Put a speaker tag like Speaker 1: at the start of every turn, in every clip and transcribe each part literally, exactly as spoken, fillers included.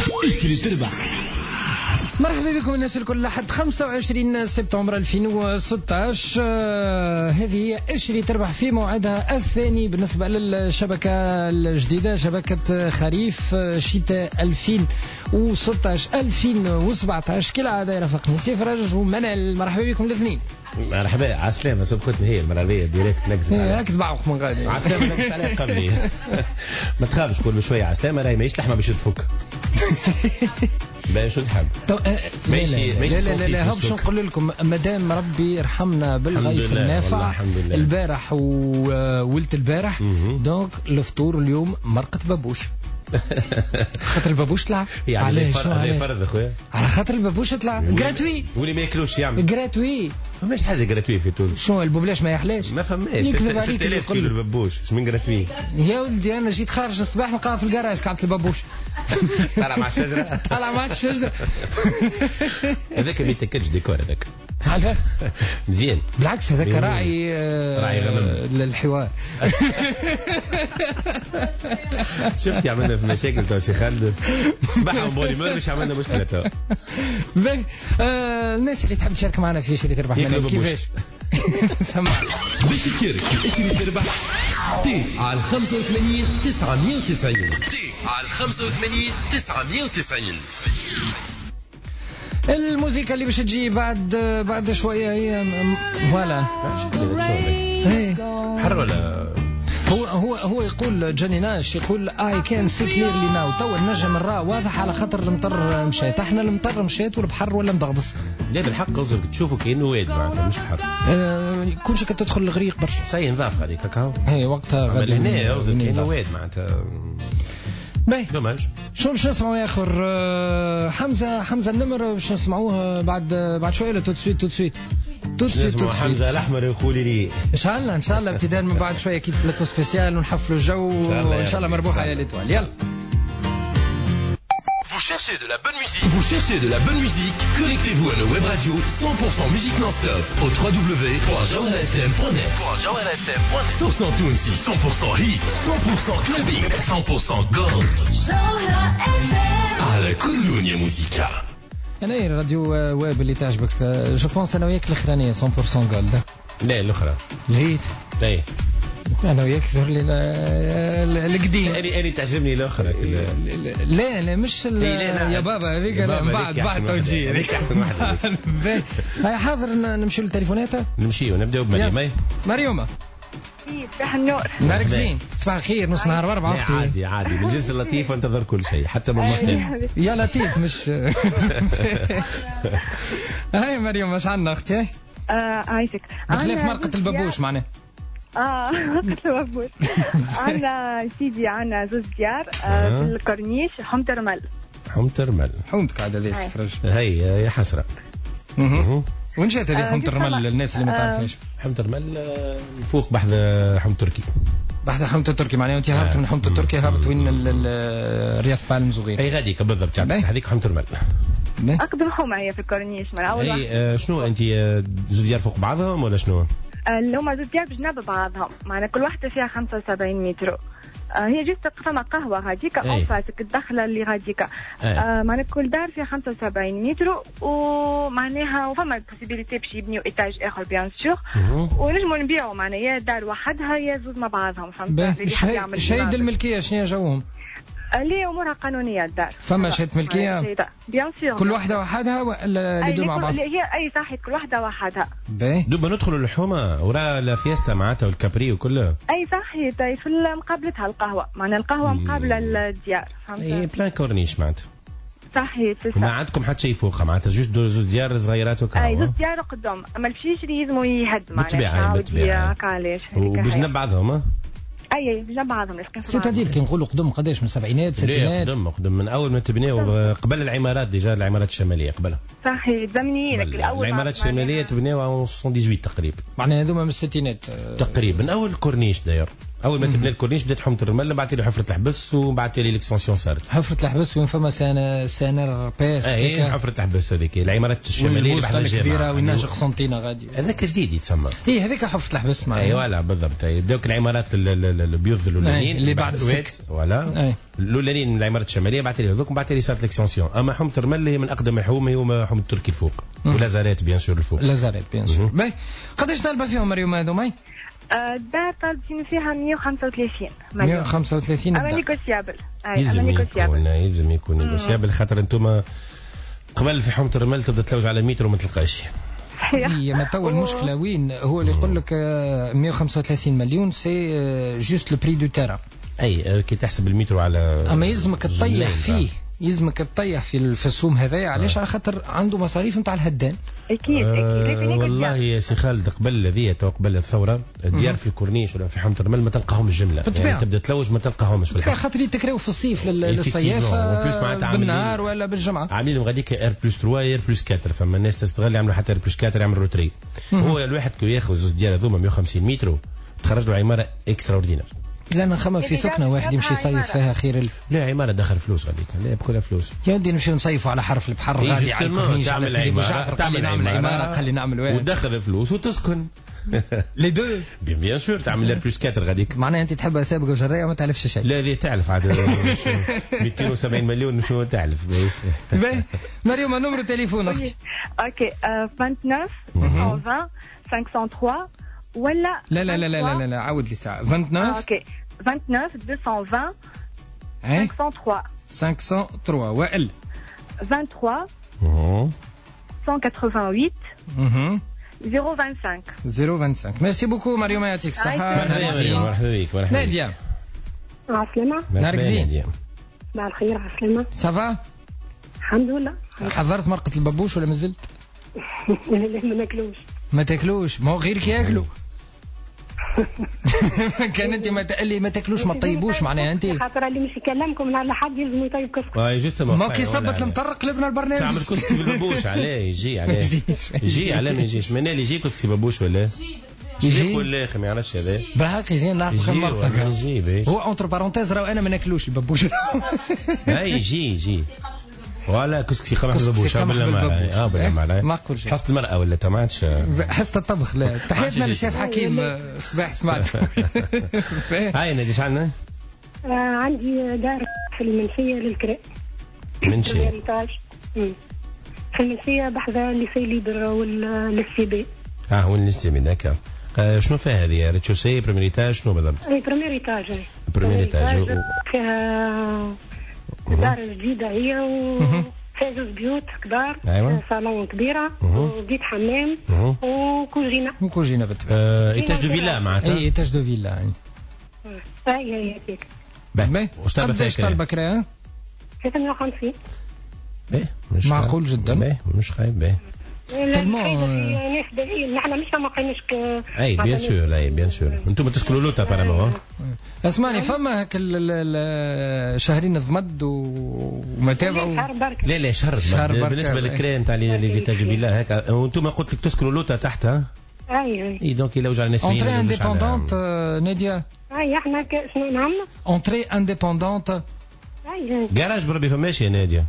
Speaker 1: اشتري تربح.
Speaker 2: مرحبا بكم الناس الكل. لحد خمسة وعشرين سبتمبر ألفين وستة عشر آه هذه هي اشتري تربح في موعدها الثاني بالنسبة للشبكة الجديدة، شبكة خريف شتاء ألفين وستة عشر ألفين وسبعة عشر. كالعادة يرافقني سيف رجج ومنال. مرحبا بكم الاثنين.
Speaker 3: مرحبا عسلامة. سبقتني هي المرة هذه ديريكت نكذب عليها.
Speaker 2: هاك تبعوك من غادي.
Speaker 3: عسلامة نكذب عليها قبلي. ما تخافش كل بشوية عسلامة راهي ماهيش لحمة باش تفك. باش تحب.
Speaker 2: ماشي ماشي لا لا لا باش نقول لكم مدام ربي يرحمنا بالغيث النافع البارح وولت البارح دونك الفطور اليوم مرقة بابوش. خاطر البابوش طلع
Speaker 3: عليه عليه فرض خويا
Speaker 2: على خاطر البابوش طلع جراتوي
Speaker 3: واللي ما ياكلوش يعمل
Speaker 2: جراتوي.
Speaker 3: فماش حاجه جراتوي في تونس.
Speaker 2: شو البوبلاش ما يحلاش؟
Speaker 3: ما فماش ستة آلاف كيلو البابوش اش من جراتوي
Speaker 2: يا ولدي. انا جيت خارج الصباح نلقاها في الكراج كعبت البابوش
Speaker 3: طلع مع الشجره
Speaker 2: طلع مع الشجره.
Speaker 3: هذاك ما يتاكلش ديكور هذاك
Speaker 2: علاه
Speaker 3: مزيان
Speaker 2: بالعكس هذاك راعي
Speaker 3: راعي غنم
Speaker 2: للحوار.
Speaker 3: شفت عملنا في مشاكل تو سي خالد صباح ومولي مرمش عملنا مشكله تو.
Speaker 2: باهي الناس اللي تحب تشارك معنا في شري تربح منال كيفاش سمع
Speaker 1: باش تشارك اشتري تربح تي على خمسة وثمانين تسعمية وتسعين تي على خمسة وثمانين تسعمية وتسعين.
Speaker 2: الموسيقى اللي باش تجي بعد بعد شويه هي فوالا
Speaker 3: حر ولا
Speaker 2: هو هو هو يقول جاني ناش يقول اي كان سي كليرلي ناو. تو النجم الراء واضح على خاطر المطر مشات. احنا المطر مشات والبحر ولا مدغدس.
Speaker 3: لا بالحق قصدك تشوفوا كأنه واد معناتها مش بحر.
Speaker 2: آه كلشي كتدخل الغريق برشا.
Speaker 3: ساي نضاف هذيك هكا
Speaker 2: هي وقتها غادي
Speaker 3: هنا قصدك كأنه واد معناتها
Speaker 2: باهي.
Speaker 3: دوماج.
Speaker 2: شو باش نسمعوا يا اخر حمزه حمزه النمر باش نسمعوه بعد بعد شويه. تو سويت تو سويت تو سويت تو
Speaker 3: حمزه الاحمر يقولي لي
Speaker 2: ان شاء الله ان شاء الله ابتداء من بعد شويه اكيد بلاتو سبيسيال ونحفلوا الجو وان شاء الله مربوحه يا ليتوال. يلا.
Speaker 1: Vous cherchez de la bonne musique Vous cherchez de la bonne musique Connectez-vous à nos web radios cent pour cent musique non-stop au w w w point jawhara f m point net. cent pour cent Tounsi, cent pour cent hit, cent pour cent clubbing, cent pour cent gold. على كل يا موسيقى.
Speaker 2: انا ايه الراديو ويب اللي تعجبك؟ جو بونس انا وياك الاخرانيه مية بالمية جولد.
Speaker 3: لا الاخرى
Speaker 2: الهيت
Speaker 3: ايه
Speaker 2: انا وياك ظهر لي القديم.
Speaker 3: انا انا تعجبني الاخرى.
Speaker 2: لا لا مش يا بابا هذيك من بعد بعد توجيه هذيك احسن واحده. هاي حاضر نمشيو للتليفونات.
Speaker 3: نمشيو نبداو بمريم.
Speaker 2: مريومه
Speaker 4: صباح النور.
Speaker 2: نهارك زين. صباح الخير. نص نهار واربعة اختي.
Speaker 3: عادي عادي من جنس اللطيف وانتظر كل شيء حتى من مختلف.
Speaker 2: يا لطيف مش هاي مريم واش عندنا اختي؟
Speaker 4: اه عايشك
Speaker 2: بخلاف مرقة البابوش معناه.
Speaker 4: اه مرقة البابوش. عندنا سيدي عندنا زوز ديار في الكورنيش حمترمل.
Speaker 3: حمترمل
Speaker 2: حمتك عاد هذه سفرج.
Speaker 3: هي يا حسرة.
Speaker 2: وين جات هذه حمترمل للناس اللي ما تعرفهاش؟
Speaker 3: حمترمل فوق بحث حمت تركي.
Speaker 2: بحث حمت تركي معناه انت هابط من حمت تركي هابط وين الرياض بالمز وغيره.
Speaker 3: اي غاديك بالضبط هذيك حمترمل.
Speaker 4: اقدم حومه هي في الكورنيش من اول واحد.
Speaker 3: اي شنو انت زوج ديار فوق بعضهم ولا شنو؟
Speaker 4: اللي هما زوج ديار بجنب بعضهم معنا كل واحدة فيها خمسة وسبعين متر. آه هي جست قسمة قهوة غاديك أو فاتك الدخلة اللي غاديك. آه معنا كل دار فيها خمسة وسبعين متر ومعناها وفما البوسيبيليتي باش يبنيو إيتاج آخر بيان سور ونجمو نبيعو معنا يا دار وحدها يا زوج مع بعضهم. فهمت؟
Speaker 2: شهيد الملكية شنو جوهم؟
Speaker 4: اللي امورها قانونيه الدار.
Speaker 2: فما شهاده ملكيه
Speaker 4: بيان سور
Speaker 2: كل واحده وحدها ولا اللي دو مع بعض؟
Speaker 4: هي اي صحيح كل واحده وحدها.
Speaker 3: دوبا ندخلوا الحومه ورا لا فيستا معناتها والكابري وكله.
Speaker 4: اي صحيح في مقابلتها القهوه معنا القهوه مقابله الديار. فهمت؟
Speaker 3: اي بلان كورنيش معناتها.
Speaker 4: صحيح.
Speaker 3: ما عندكم حتى شيء فوقها معناتها جوج زوج ديار صغيرات وكا.
Speaker 4: اي زوج ديار قدام اما الفيش اللي لازموا يهد
Speaker 3: معناتها. بالطبيعه بالطبيعه. وبجنب بعضهم ها.
Speaker 4: اي بجنب بعضهم لكن
Speaker 2: سيتادير كي نقولوا قدم قداش من السبعينات ستينات.
Speaker 3: قدم قدم من اول ما تبنيوا قبل العمارات ديجا العمارات الشماليه قبلها.
Speaker 4: صحيح زمنيين الاول
Speaker 3: العمارات الشماليه تبنيوها ثمانية وسبعين تقريبا.
Speaker 2: معناها هذوما من الستينات
Speaker 3: تقريبا اول كورنيش داير اول ما تبنى الكورنيش بدات حومه الرمل، بعد لي حفره الحبس وبعد لي ليكستنسيون صارت.
Speaker 2: حفره الحبس وين فما سنه سنه بيس
Speaker 3: اي حفره الحبس هذيك العمارات الشماليه اللي بعد
Speaker 2: الكبيره والناجق قسنطينه غادي
Speaker 3: هذاك جديد يتسمى.
Speaker 2: اي هذيك حفره الحبس معنا.
Speaker 3: اي ولا بالضبط. بداوك العمارات البيوض الاولانيين
Speaker 2: اللي بعد السك
Speaker 3: ولا الاولانيين من العمارات الشماليه بعد لي هذوك بعد لي صارت ليكستنسيون. اما حومه الرمل هي من اقدم الحوم، هي حومه تركي الفوق ولازاريت بيان سور الفوق.
Speaker 2: لازاريت بيان سور. باهي قداش طالبه فيهم مريم هذو ماي؟
Speaker 4: الدار طالبين فيها مية وخمسة وثلاثين
Speaker 2: مية وخمسة وثلاثين
Speaker 4: اما نيكوسيابل.
Speaker 3: يلزم يكون يلزم يكون نيكوسيابل خاطر انتم قبل في حومه الرمل تبدا تلوج على متر وما تلقاش.
Speaker 2: هي ما تو المشكله وين هو اللي يقول لك مية وخمسة وثلاثين مليون سي جوست لو بري دو تيرا.
Speaker 3: اي كي تحسب المتر على
Speaker 2: اما يلزمك تطيح فيه، يلزمك تطيح في في السوم هذايا علاش؟ على خاطر عنده مصاريف نتاع الهدان.
Speaker 4: اكيد اكيد.
Speaker 3: أه والله يا سي خالد قبل الذي تو قبل الثوره الديار في الكورنيش ولا في حومه الرمل ما تلقاهم الجمله، يعني تبدا تلوج ما تلقاهمش في
Speaker 2: الحقيقه خاطر يتكراو في الصيف للصيف بالنهار ولا بالجمعه.
Speaker 3: عاملين غاديك ار بلس ثلاثة ار بلس أربعة، فما الناس تستغل يعملوا حتى ار بلس أربعة يعمل روتري. هو الواحد كي ياخذ زوج ديال هذوما مية وخمسين متر تخرج له عماره اكسترا اوردينار.
Speaker 2: لا نخمم في سكنه واحد يمشي يصيف فيها خير ال...
Speaker 3: لا عماره دخل فلوس غاديك، لا بكلها فلوس.
Speaker 2: يا ودي نمشي نصيفوا على حرف البحر غادي على الكورنيش على سيدي بوجعفر، تعمل نعمل عماره خلي نعمل واحد
Speaker 3: ودخل فلوس وتسكن
Speaker 2: لي دو
Speaker 3: بيان بيان سور تعمل لها بلس أربعة غاديك.
Speaker 2: معناها انت تحبها سابقه وجريه ما تعرفش شيء.
Speaker 3: لا ذي تعرف عاد مئتين وسبعين مليون شنو تعرف.
Speaker 2: باهي مريم نمرو تليفون اختي.
Speaker 4: اوكي تسعة واثنين خمسمية وثلاثة ولا
Speaker 2: لا لا لا لا لا لا عاود لي ساعه تسعة وعشرين
Speaker 4: اوكي تسعة وعشرين مئتين وعشرين خمسمية وثلاثة
Speaker 2: خمسمية وثلاثة وائل
Speaker 4: ثلاثة وعشرين مئة وثمانية وثمانين صفر خمسة
Speaker 2: صفر خمسة. ميرسي بوكو مريم يعطيك الصحة.
Speaker 3: مرحبا بك. مرحبا
Speaker 2: نادية.
Speaker 5: عسلامة.
Speaker 2: نهارك زين.
Speaker 5: مع الخير عسلامة.
Speaker 2: صافا؟
Speaker 5: الحمد لله.
Speaker 2: حضرت مرقة الببوش ولا مازلت؟
Speaker 5: لا ما ناكلوش.
Speaker 2: ما تاكلوش؟ ما هو غيرك ياكلوا. كان انت ما تقلي ما تاكلوش ما تطيبوش معناها انت
Speaker 5: خاطر اللي مش يكلمكم على حد يلزم يطيب كسكس.
Speaker 3: واي جوست
Speaker 2: ما كي صبت المطرق لبنا البرنامج
Speaker 3: تعمل كسكسي بالبابوش عليه يجي عليه يجي عليه ما يجيش من اللي يجي كسكسي بابوش ولا يجي ولا ما يعرفش هذا
Speaker 2: بهاك يجي نعرف كم مرة
Speaker 3: يجي
Speaker 2: هو اونتر بارونتيز راهو انا ما ناكلوش البابوش.
Speaker 3: اي يجي يجي ولا كسكسي خمس بابوش بالله ما اه بالله ما
Speaker 2: ما نقولش
Speaker 3: حصه المرأة ولا ما عادش
Speaker 2: حصه الطبخ. لا تحياتنا للشيف حكيم صباح سمعت.
Speaker 3: هاي نادي شعلنا
Speaker 5: عندي دار في المنشية للكراء.
Speaker 3: منشية
Speaker 5: في المنشية بحذا ليسي ليبر والسيبي.
Speaker 3: اه وين الاستيبي ذاك آه شنو فيها هذه ريتشوسي بريمير ايتاج شنو بالضبط؟
Speaker 5: اي بريمير ايتاج.
Speaker 3: بريمير ايتاج
Speaker 5: فيها دار جديدة هي وفيها زوج بيوت كبار.
Speaker 3: ايوه
Speaker 5: صالون كبيرة وبيت حمام وكوجينة.
Speaker 2: وكوجينة بالطبع.
Speaker 3: ايتاج دو فيلا معناتها.
Speaker 2: اي ايتاج دو فيلا يعني.
Speaker 5: اي اي هيك.
Speaker 3: باهي واش طالبة فيها؟
Speaker 2: قداش طالبة كراء؟
Speaker 5: ثلاثمية وخمسين.
Speaker 3: باهي مش
Speaker 2: معقول جدا.
Speaker 3: باهي مش خايب باهي.
Speaker 5: تلمون ناس باهيين نحن مش ما قيناش.
Speaker 3: اي بيان سور اي بيان سور انتم تسكنوا لوطا بارامون.
Speaker 2: اسمعني فما هك شهرين ضمد وما تابعوا.
Speaker 3: لا لا شهر ضمد بالنسبه للكرا نتاع لي زيتاج بالله هكا وانتم قلت لك تسكنوا لوطا تحتها.
Speaker 5: اي اي
Speaker 3: اي دونك يلوج على الناس.
Speaker 2: اونتري انديبوندونت ناديه.
Speaker 5: اي احنا شنو نعم
Speaker 2: اونتري انديبوندونت.
Speaker 5: اي
Speaker 3: جراج بربي فماش يا ناديه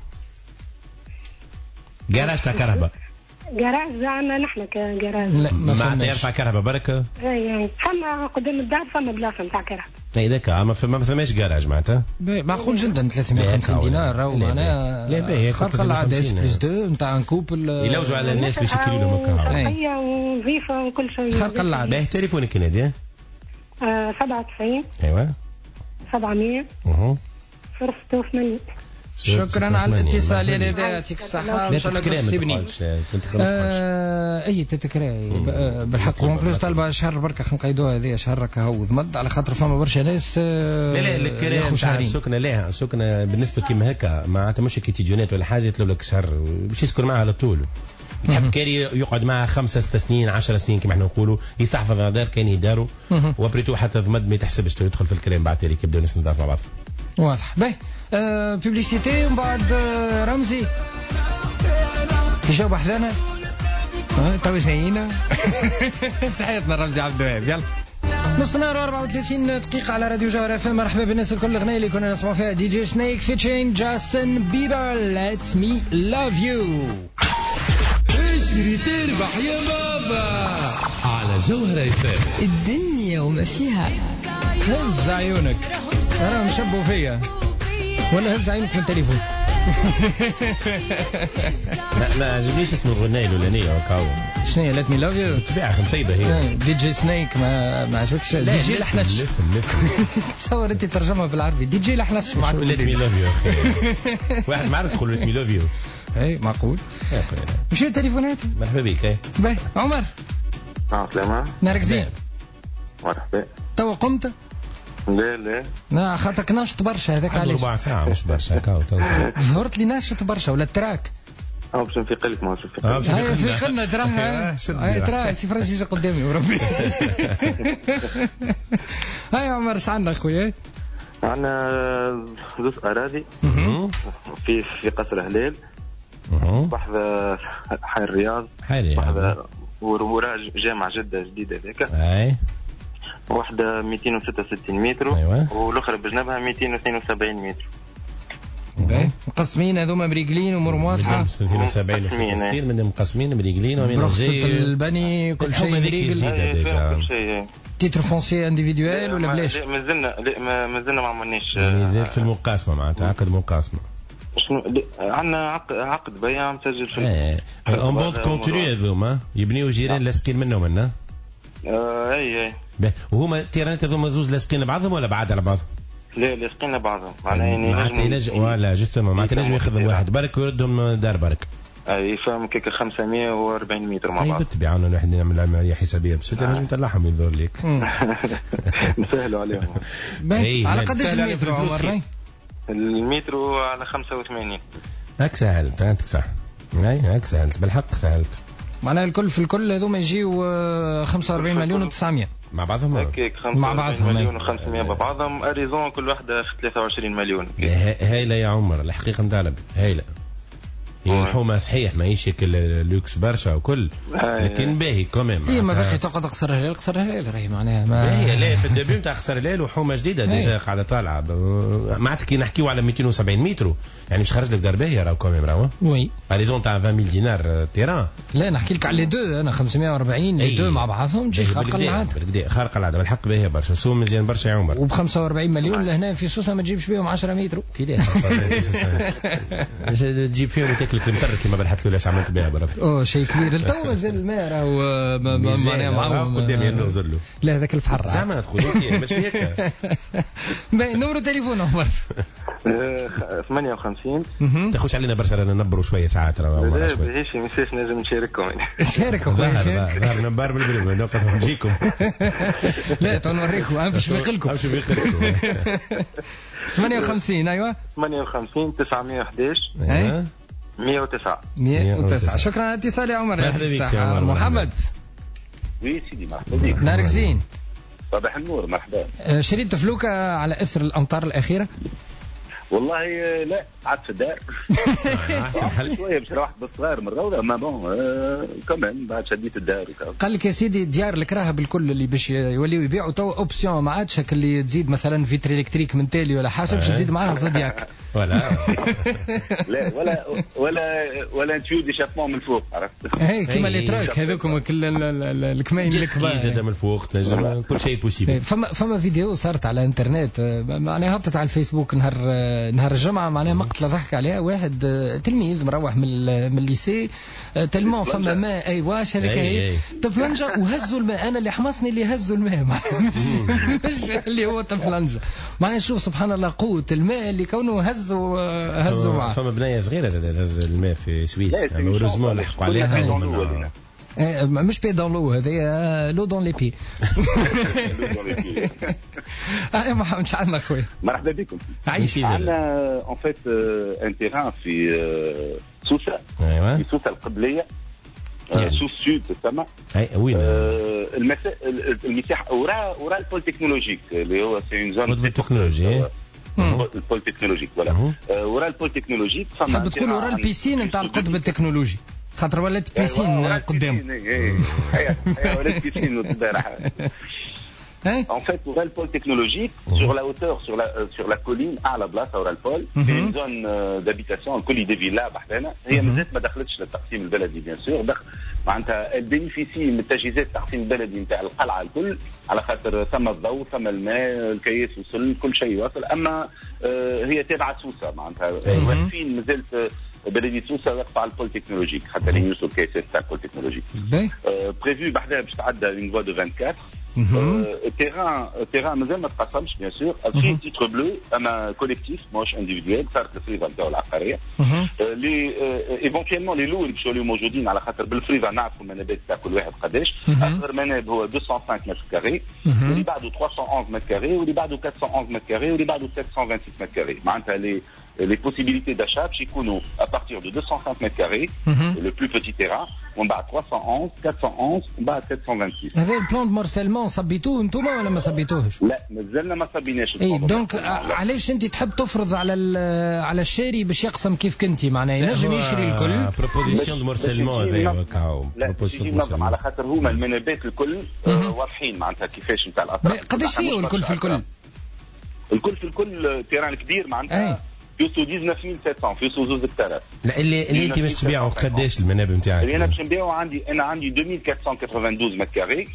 Speaker 3: جراج تاع كهرباء.
Speaker 5: جراج زعما نحن كجراج
Speaker 2: لا ما
Speaker 3: معناتها يرفع كهرباء بركه.
Speaker 5: اي اي فما قدام الدار فما بلاصه نتاع كهرباء.
Speaker 3: اي ذاك ما فماش جراج معناتها
Speaker 2: معقول جدا ثلاثمية وخمسين دينار راهو معناها.
Speaker 3: لا باهي
Speaker 2: خلق العادس بلس دو نتاع كوبل
Speaker 3: يلوجوا على الناس باش يكيلوا لهم الكهرباء.
Speaker 5: هي ونظيفه وكل شيء.
Speaker 2: خلق العادس.
Speaker 3: باهي تليفونك ناديه؟
Speaker 5: سبعة وتسعين
Speaker 3: ايوه
Speaker 5: سبعمية
Speaker 3: اها
Speaker 5: صفر ستة وثمانين.
Speaker 2: شكرا على الاتصال يا نادية يعطيك الصحة ان شاء الله تسيبني. آه اي تتكراي بالحق ومبلوس طالبة شهر بركة خلينا نقيدوها هذه شهر هكا هو ضمد على خاطر فما برشا ناس.
Speaker 3: لا لا الكلام تاع السكنة لا السكنة بالنسبة كيما هكا معناتها مش كيتيجونات ولا حاجة يطلب لك شهر باش يسكن معها على طول. تحب كاري يقعد معها خمسة ست سنين عشر سنين كما احنا نقولوا يستحفظ على دار كان يداروا وبريتو حتى ضمد ما تحسبش يدخل في الكلام بعد تالي كيبداو الناس نضاف مع بعض.
Speaker 2: واضح. باهي آه بيبليسيتي ومن بعد آه رمزي يجاوب حذانا آه تو جايين. تحياتنا رمزي عبد الوهاب يلا. نص نهار وأربعة وثلاثين دقيقة على راديو جوهر اف ام. مرحبا بالناس الكل. الأغنية اللي كنا نسمعوا فيها دي جي سنيك فيتشرينج جاستن بيبر ليت مي لاف يو.
Speaker 1: اشري تربح يا بابا على جوهر اف ام.
Speaker 6: الدنيا وما فيها.
Speaker 2: هز عيونك أنا مشبه فيا ولا هز عيونك من التليفون.
Speaker 3: لا ما عجبنيش اسم الغناية الأولانية وكاو.
Speaker 2: شنو هي ليت مي لاف يو؟
Speaker 3: تبيعها خمسيبة هي.
Speaker 2: دي جي سنيك ما ما عجبكش؟ دي جي لحنش.
Speaker 3: لسن لسن.
Speaker 2: تصور أنت ترجمها بالعربي دي جي لحنش.
Speaker 3: معك ليت مي لاف يو أخي. واحد ما عرف يقول ليت مي لاف يو.
Speaker 2: أي معقول. وش التليفونات؟
Speaker 3: مرحبا بك. أي.
Speaker 2: باهي عمر.
Speaker 7: نعم سلامة.
Speaker 2: نهارك زين.
Speaker 7: مرحبا.
Speaker 2: توا قمت؟
Speaker 7: لا لا
Speaker 2: لا خاطرك ناشط برشا هذاك علاش.
Speaker 3: ربع ساعة مش برشا كاو تو.
Speaker 2: ظهرت لي ناشط برشا ولا التراك؟
Speaker 7: أو باش نفيق لك ما باش نفيق لك.
Speaker 2: هاي في خلنا تراها. هاي ترى سي فرنسي يجي قدامي وربي. هاي عمر اش عندنا خويا؟
Speaker 7: عندنا زوج أراضي في في قصر هلال. واحدة حي الرياض.
Speaker 3: حي
Speaker 7: واحدة وراء جامع جدة جديدة ذاك.
Speaker 3: أي.
Speaker 7: واحدة مئتين وستة وستين متر.
Speaker 3: أيوة.
Speaker 7: والأخرى بجنبها مئتين واثنين وسبعين متر.
Speaker 2: باهي مقسمين هذوما مريقلين وامور واضحه.
Speaker 3: اثنين وسبعين وستين من مقسمين مريقلين ومن
Speaker 2: رخصة البني كل شيء مريقل. تيتر فونسي انديفيدوال ولا بلاش؟
Speaker 7: لا مازلنا لا مازلنا ما عملناش.
Speaker 3: مازال في المقاسمه معناتها عقد مقاسمه.
Speaker 7: شنو عندنا عقد بيع مسجل في
Speaker 3: ايه اون بوند كونتينيو هذوما يبنيو جيران لاصقين منهم لنا.
Speaker 7: اي اي.
Speaker 3: وهما تيرانات هذوما زوج لاصقين بعضهم ولا بعاد على بعض؟
Speaker 7: لا لاصقين بعضهم معناها يعني
Speaker 3: نجم ولا جوستومون معناتها نجم ياخذ واحد برك ويردهم دار برك.
Speaker 7: اي فهم كيك خمسمائة وأربعين متر مع بعض.
Speaker 3: اي بالطبيعه انه نحن نعمل عمليه حسابيه بس انت نجم تطلعهم يظهر لك.
Speaker 7: نسهلوا عليهم.
Speaker 2: على قداش المتر عمر؟
Speaker 7: المتر على خمسة وثمانين.
Speaker 3: هاك سهلت انت صح. اي هاك سهلت بالحق سهلت.
Speaker 2: معناها الكل في الكل هذوما يجيو خمسة وأربعين مليون وتسعمائة
Speaker 3: مع بعضهم.
Speaker 7: هكاك خمسة وأربعين مليون وخمسمائة مع بعضهم. اريزون كل واحدة في ثلاثة وعشرين مليون.
Speaker 3: هايله يا عمر الحقيقه متعلب هايله. هي الحومه صحيح ماهيش هيك لوكس برشا وكل لكن باهي كوميم.
Speaker 2: تي ما باقي تقعد قصر الهلال قصر الهلال راهي معناها ما
Speaker 3: باهي. لا في الدبيو تاع قصر الهلال وحومه جديده ديجا قاعده طالعه معناتها كي نحكيو على مئتين وسبعين متر يعني مش خرج لك دار باهيه راهو كوميم راهو.
Speaker 2: وي
Speaker 3: اريزون تاع عشرين ألف دينار تيران.
Speaker 2: لا نحكي لك على لي دو انا خمسمائة وأربعين لي دو مع بعضهم تجي خارقه العاده.
Speaker 3: بالكدا خارقه العاده بالحق باهيه برشا سوم مزيان برشا يا عمر.
Speaker 2: وب خمسة وأربعين مليون لهنا في سوسه ما تجيبش بهم عشرة متر.
Speaker 3: تي تجيب فيهم وتاكلك المتر كيما بالحق لاش عملت بها برافو.
Speaker 2: اوه شيء كبير تو مازال الماء راهو معناها معاهم
Speaker 3: قدامي نوصل له.
Speaker 2: لا هذاك الفحر
Speaker 3: زعما تقول انت مش هيك.
Speaker 2: نمرو تليفون عمر
Speaker 7: ثمانية وخمسين.
Speaker 3: تخش علينا برشا رانا نبروا شويه ساعات راهو.
Speaker 7: لا باهيش مشيش نجم نشارككم.
Speaker 2: شارك اخويا شارك.
Speaker 3: ظهر نبار بالبريم نوقف نجيكم.
Speaker 2: لا تو نوريكم امشي نفيق لكم.
Speaker 3: امشي نفيق لكم.
Speaker 2: ثمانية وخمسين ايوه
Speaker 7: ثمانية وخمسين تسعمائة وأحد عشر.
Speaker 2: اي
Speaker 7: مئة وتسعة.
Speaker 2: مئة وتسعة. شكرا على الاتصال يا عمر.
Speaker 3: مرحبا بك
Speaker 2: محمد.
Speaker 8: وي سيدي مرحبا بك.
Speaker 2: نهارك زين.
Speaker 8: صباح النور مرحبا.
Speaker 2: شريت فلوكة على اثر الامطار الاخيره؟
Speaker 8: والله لا قعدت في الدار. احسن حل شويه باش روحت بالصغار من الروضه ما بون آه كمان بعد شديت الدار وكذا.
Speaker 2: قال لك يا سيدي ديار الكراهه بالكل اللي باش يوليو يبيعوا تو اوبسيون ما عادش هك اللي تزيد مثلا فيتر الكتريك من تالي ولا حاجه باش تزيد معاها زودياك.
Speaker 3: ولا
Speaker 8: لا ولا ولا ولا تيو دي شابون من الفوق عرفت.
Speaker 2: اي كيما لي تراك هذوكم كل الكماين الكبار
Speaker 3: زاد من الفوق تنجم كل شيء بوسيبل.
Speaker 2: فما فما فيديو صارت على الانترنت معناها هبطت على الفيسبوك نهار نهار الجمعه معناها مقتله ضحك عليها واحد تلميذ مروح من من الليسي تلمون فما ماء اي واش هذاك هي طفلنجه وهزوا الماء. انا اللي حمصني اللي هزوا الماء مش مش اللي هو طفلنجه معناها. شوف سبحان الله قوه الماء اللي كونه هزوا هزوا معاه.
Speaker 3: فما بنيه صغيره هز الماء في سويس هeureusement لحقوا عليها.
Speaker 2: مش بي دون لو هذه لو دون لي بي. اه محمد شعلنا خويا
Speaker 8: مرحبا بكم.
Speaker 2: عايش
Speaker 8: عندنا اون فيت ان تيران في سوسه.
Speaker 3: ايوه
Speaker 8: في سوسه القبليه سوس سود تسمى.
Speaker 3: اي وين
Speaker 8: المساحه وراء وراء البول تكنولوجيك اللي هو سي اون زون
Speaker 3: البول تكنولوجي.
Speaker 8: البول تكنولوجيك ولا وراء البول تكنولوجيك
Speaker 2: تحب تقول وراء البيسين نتاع القطب التكنولوجي خاطر ولات بيسين قدام.
Speaker 8: اي ولات بيسين البارح. En fait, pour le pôle technologique, mmh. sur la hauteur, sur la, euh, sur la colline, à la place, sur le pôle, mmh. c'est une zone euh, d'habitation, un colis des villas, بحثنا. هي مازالت ما دخلتش للتقسيم البلدي bien sûr. دخل معناتها البينيفيسي من تجهيزات التقسيم البلدي نتاع القلعة الكل على خاطر ثم الضوء ثم الماء الكياس وصل كل شيء واصل. أما آه هي تابعة سوسة معناتها واقفين مازالت بلدية سوسة واقفة على البول تكنولوجيك حتى ينوصلوا الكياسات تاع البول تكنولوجيك. بريفو بعدها باش تعدى une voie de vingt-quatre. التيران التيران مازال ما تقسمش بيان سور في تيتر بلو اما كوليكتيف مش انديفيدوال صارت الفريضه نتاعو العقاريه لي ايفونتيلمون لي لو اللي باش يوليو موجودين على خاطر بالفريضه نعرفوا المنابات تاع كل واحد قداش. اصغر مناب هو مئتين وخمسة متر كاري واللي بعده ثلاثمئة وأحد عشر متر كاري واللي بعده أربعمئة وواحد متر كاري واللي بعده سبعمئة وستة وستين متر كاري. معناتها لي les possibilités d'achat باش يكونوا à partir de deux cent cinq mètres carrés le plus petit terrain ومن بعد trois cent onze quatre cent onze ومن بعد sept cent vingt-six.
Speaker 2: هذا البلان دو مارسيلمون صبيتوه انتم ولا ما صبيتوهش؟
Speaker 8: لا مازلنا ما صبيناش.
Speaker 2: اي دونك علاش انت تحب تفرض على على الشاري باش يقسم كيف كنتي معناها ينجم يشري الكل؟
Speaker 3: بروبوزيسيون دو مارسيلمون هذايا كاو
Speaker 8: بروبوزيسيون دو مارسيلمون على خاطر هما المنابات الكل واضحين معناتها كيفاش نتاع الاطراف.
Speaker 2: قداش فيه الكل في الكل؟
Speaker 8: الكل في الكل تيران كبير معناتها فيسو تسعطاش ألف وسبعمئة فيسو زوز هكتارات.
Speaker 3: لا اللي اللي انت باش تبيعوا قداش المنابر نتاعك؟
Speaker 8: اللي انا باش نبيعوا عندي انا عندي اثنين آلاف وأربعمئة وثمانية وثمانين متر كاري.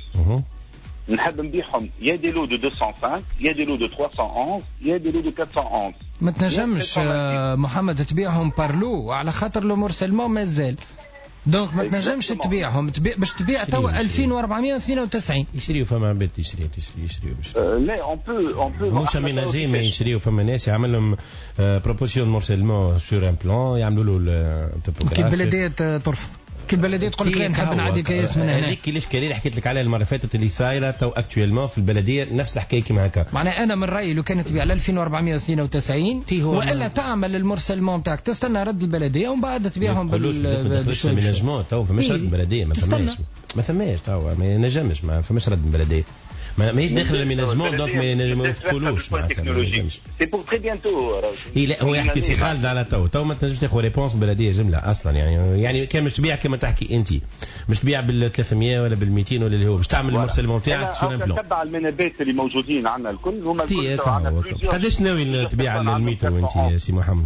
Speaker 8: نحب نبيعهم يا دي لو دو مئتين وخمسة يا دي لو دو ثلاثمئة وأحد عشر يا دي لو دو أربعمئة وأحد عشر.
Speaker 2: ما تنجمش محمد تبيعهم بارلو على خاطر لو مورسيلمون مازال دونك ما تنجمش تبيعهم تبيع باش تبيع توا ألفين وأربعمئة واثنين وتسعين.
Speaker 3: يشريوا فما عباد يشريوا يشريوا يشريوا باش
Speaker 8: لا اون بو اون بو
Speaker 3: مش اميناجي ما يشريوا فما ناس يعمل لهم بروبوزيسيون مورسيلمون سور ان بلان يعملوا له التوبوغرافي.
Speaker 2: كي البلديه ترفض كي البلديه تقول لك لا نحب نعدي كياس من هنا.
Speaker 3: هذيك الاشكاليه اللي حكيت لك عليها المره اللي فاتت اللي صايره تو اكتويلمون في البلديه نفس الحكايه كيما هكا.
Speaker 2: معناها انا من رايي لو كانت تبيع ل ألفين وأربعمئة واثنين وتسعين والا تعمل المورسيلمون تاعك تستنى رد البلديه ومن بعد تبيعهم
Speaker 3: بالشوي بالنجمون تو فماش رد البلديه ما فماش ما فماش تو ما ينجمش ما فماش رد البلديه ما ماهيش داخل الميناجمون دونك ما يوفقولوش معناتها.
Speaker 8: سي بور تري بيانتو.
Speaker 3: اي لا هو يحكي سي خالد على تو تو ما تنجمش تاخذ ريبونس بلديه جمله اصلا يعني يعني كان مش تبيع كما تحكي انت مش تبيع بال ثلاثمئة ولا بال مئتين ولا اللي هو باش تعمل المورسيلمون تاعك سور ان بلان.
Speaker 8: تبع المنابات اللي موجودين عندنا الكل هما الكل عندنا.
Speaker 3: قداش ناوي تبيع المتر وانت يا سي محمد؟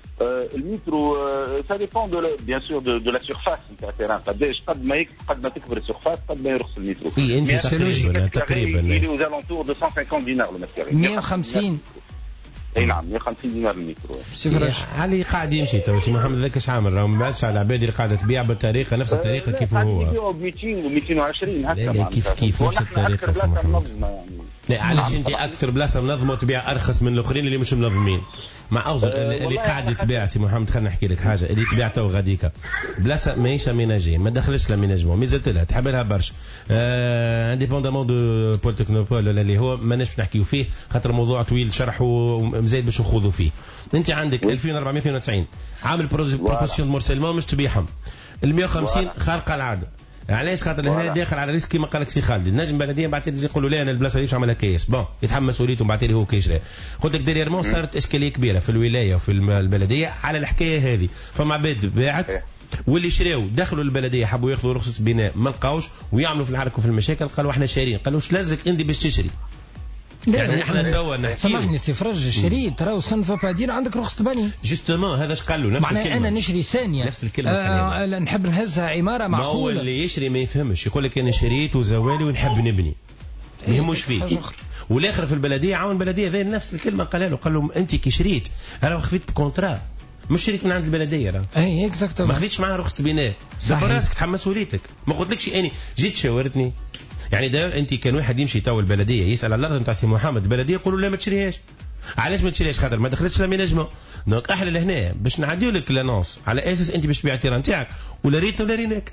Speaker 8: المترو سا ديبون دو بيان سور دو دو لا سيرفاس نتاع التيران قداش قد ما قد ما تكبر السيرفاس قد ما يرخص المترو.
Speaker 3: اي انت تقريبا تقريبا
Speaker 8: اللي aux alentours de cent cinquante دينار المتر كاري.
Speaker 2: مئة وخمسين
Speaker 8: اي نعم مئة وخمسين دينار المترو.
Speaker 3: صفر علي قاعد يمشي تو سي محمد ذاك اش عامل راهو ما بعدش على العباد اللي قاعده تبيع بالطريقه نفس الطريقه كيف هو.
Speaker 8: يبيعوا ب مئتين و مئتين وعشرين هكا.
Speaker 3: لا كيف كيف نفس الطريقه سي محمد. لا علاش انت اكثر بلاصه منظمه وتبيع ارخص من الاخرين اللي مش منظمين مع اوزر أه اللي قاعد يتباع سي محمد. خلينا نحكي لك حاجه اللي تبيع تو غاديكا بلاصه ماهيش اميناجي ما دخلش لاميناجمون ميزت لها تحب لها برشا انديبوندامون دو بول تكنوبول اللي هو ماناش نحكيو فيه خاطر موضوع طويل شرح ومزايد باش نخوضوا فيه. انت عندك ألفين وأربعمئة واثنين وتسعين عامل بروبوزيسيون مورسيلمون مش تبيعهم ال مئة وخمسين خارقه العاده. علاش خاطر هنا داخل على ريسك كما قال لك سي خالد النجم بلديه بعد يجي يقولوا لا انا البلاصه هذه عملها كيس بون يتحمل مسؤوليته بعد هو كيشري. قلت لك ديريرمون صارت اشكاليه كبيره في الولايه وفي البلديه على الحكايه هذه. فما عباد باعت واللي شراو دخلوا البلديه حبوا ياخذوا رخصه بناء ما لقاوش ويعملوا في الحركه في المشاكل قالوا احنا شارين قالوا واش لازك انت باش تشري. يعني احنا توا نحكي
Speaker 2: سامحني سي فرج شريت راهو سنفا بعدين عندك رخصه بني
Speaker 3: جوستومون هذا اش قال له نفس الكلمه.
Speaker 2: انا نشري ثانيه
Speaker 3: نفس الكلمه
Speaker 2: آه نحب نهزها عماره معقوله.
Speaker 3: ما هو اللي يشري ما يفهمش يقول لك انا شريت وزوالي ونحب نبني ما يهموش فيه. والاخر في البلديه عاون البلديه ذي نفس الكلمه قال له قال له انت كي شريت انا خذيت بكونترا مش شريت من عند البلديه راه
Speaker 2: اي اكزاكتومون
Speaker 3: ما خذيتش معاه رخصه بناء دبر راسك تحمل مسؤوليتك. ما قلتلكش اني جيت شاورتني يعني داير انت كان واحد يمشي تو البلديه يسال على الارض نتاع سي محمد البلديه يقولوا لا ما تشريهاش. علاش ما تشريهاش؟ خاطر ما دخلتش لاميناجمون. دونك احنا لهنا باش نعديو لك لانونس على اساس انت باش تبيع التيران تاعك ولا ريت ولا ريناك.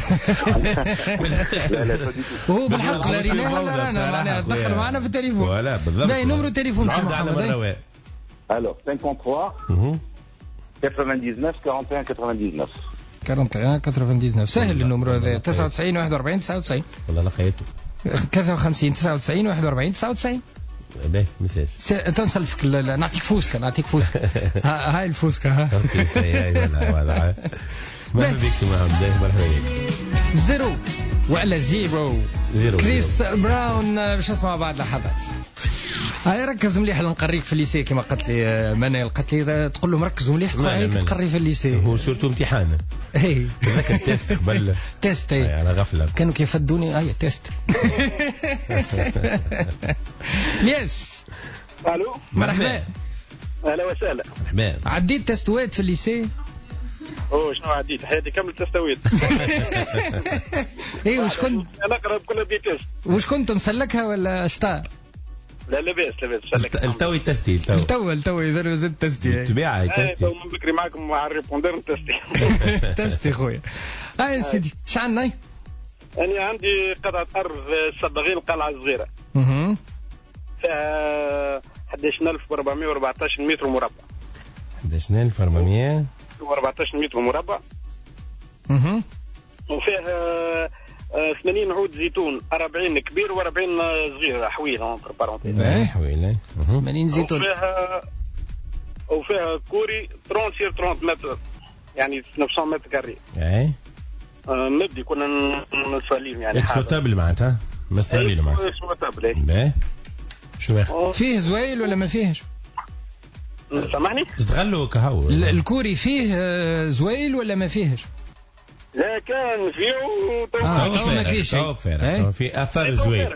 Speaker 2: وهو بالحق لا ريناه ولا رانا معناها دخل معنا في التليفون.
Speaker 3: ولا بالضبط.
Speaker 2: باهي نمرو تليفون سي محمد.
Speaker 8: الو ثمانية وثمانين تسعة وتسعين أربعة وأربعين تسعة وتسعين.
Speaker 2: أربعة وأربعين تسعة وتسعين سهل النمرو هذا تسعة وتسعين واحد وأربعين تسعة وتسعين.
Speaker 3: والله لقيته
Speaker 2: ثلاثة وخمسين تسعة وتسعين واحد وأربعين تسعة وتسعين.
Speaker 3: باهي مساج
Speaker 2: انت نسلفك نعطيك فوسكا نعطيك فوسكا هاي الفوسكا ها
Speaker 3: اوكي سي ولا مرحبا بك سي محمد مرحبا بك
Speaker 2: زيرو ولا زيرو
Speaker 3: زيرو
Speaker 2: كريس براون باش نسمع بعد لحظات. هاي ركز مليح نقريك في الليسي كما قالت لي منال قالت لي تقول له مركز مليح تقري في الليسي
Speaker 3: هو سورتو امتحان
Speaker 2: اي
Speaker 3: ذاك التيست قبل
Speaker 2: تيست
Speaker 3: اي على غفله
Speaker 2: كانوا كيفدوني اي تيست يس
Speaker 6: الو
Speaker 2: مرحبا
Speaker 6: اهلا وسهلا
Speaker 3: مرحبا
Speaker 2: عديت تستويت في الليسي
Speaker 6: اوه شنو عديت حياتي كامل تستويت
Speaker 2: اي وش كنت
Speaker 6: انا اقرب كل دي تيست
Speaker 2: وش كنت مسلكها ولا شطار
Speaker 6: لا لاباس لاباس مسلك
Speaker 3: التوي تستي التو
Speaker 2: التو التو اذا زدت تستي
Speaker 3: تبيعها تستي
Speaker 6: من بكري معكم مع الريبوندر تستي
Speaker 2: تستي خويا هاي سيدي اش عندنا
Speaker 6: انا عندي قطعه ارض الصباغين القلعه الصغيره
Speaker 2: اها
Speaker 6: فيها أحد عشر ألف وأربعمائة وأربعة عشر متر مربع
Speaker 3: أحد عشر ألف وأربعمائة
Speaker 6: وأربعة عشر متر مربع
Speaker 2: اها
Speaker 6: وفيها ثمانين عود زيتون أربعين كبير وأربعين صغير حويل انتر بارونتيز
Speaker 3: باهي حويل
Speaker 2: ثمانين زيتون
Speaker 6: وفيها وفيها كوري ثلاثين سير ثلاثين متر يعني تسعمائة متر كاري
Speaker 3: اي
Speaker 6: مبدي كنا نسليم يعني
Speaker 3: اكسبلوتابل معناتها مستغلين معناتها
Speaker 6: اكسبلوتابل
Speaker 3: باهي شو
Speaker 2: فيه زويل ولا ما فيهش؟
Speaker 6: سامحني
Speaker 3: استغلوا كهو
Speaker 2: الكوري فيه زويل ولا ما فيهش؟
Speaker 6: لا كان فيه تو
Speaker 2: آه ما فيه شيء
Speaker 3: في اثار زويل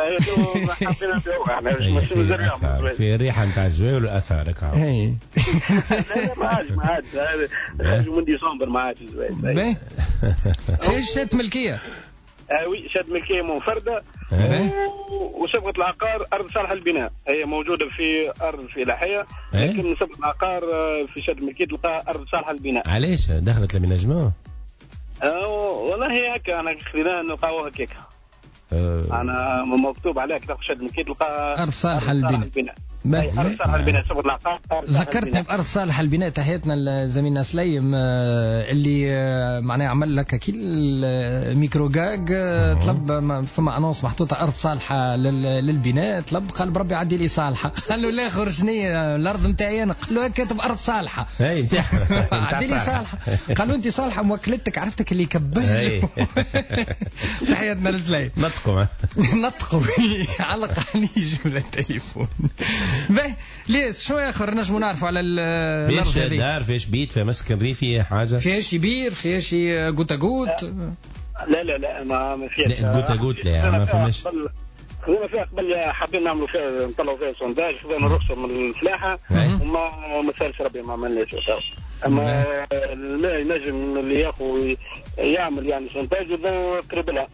Speaker 3: في الريحه نتاع الزويل والاثار كهو
Speaker 2: اي
Speaker 6: ما عادش ما عادش هذا من ديسمبر ما عادش الزويل
Speaker 2: فيش شات ملكيه
Speaker 6: اه وي شهادة ملكية منفردة وصبغة العقار أرض صالحة للبناء هي موجودة في أرض في لاحية لكن صبغة العقار في شهادة ملكية تلقاها أرض صالحة للبناء.
Speaker 3: علاش دخلت لمنجمة؟
Speaker 6: اه والله هكا أنا خلينا نلقاوها هكاك. أنا مكتوب عليها كتاب شهادة ملكية تلقاها
Speaker 2: أرض صالحة للبناء.
Speaker 6: أرض صالحة البناء صبغة العقار.
Speaker 2: ذكرتني بأرض صالحة البناء تحياتنا زميلنا سليم اللي معناه عمل لك أكيد الميكرو جاج طلب فما أنونس محطوطة أرض صالحة للبناء طلب قال بربي عدي لي صالحة قال له لا خرج شنية الأرض نتاعي أنا قال له كاتب أرض صالحة
Speaker 3: أي نتاع
Speaker 2: عدي لي صالحة قال له أنت صالحة موكلتك عرفتك اللي كبش تحياتنا لسليم
Speaker 3: نطقوا
Speaker 2: نطقوا علق علي جملة التليفون باهي ليش شو اخر نجمو نعرفوا على الارض
Speaker 3: فيش دار فيش بيت في مسكن ريفي حاجه
Speaker 2: فيش بير فيش جوتا جوت
Speaker 6: لا لا لا ما ما فيش
Speaker 3: لا جوتا جوت لا ما فماش
Speaker 6: خذينا فيها قبل حابين نعملوا فيها نطلعوا فيها سونداج خذينا رخصه من الفلاحه وما ما سالش ربي ما عملناش اما الماء ينجم اللي ياخذ يعمل يعني سونداج وذا قريب لها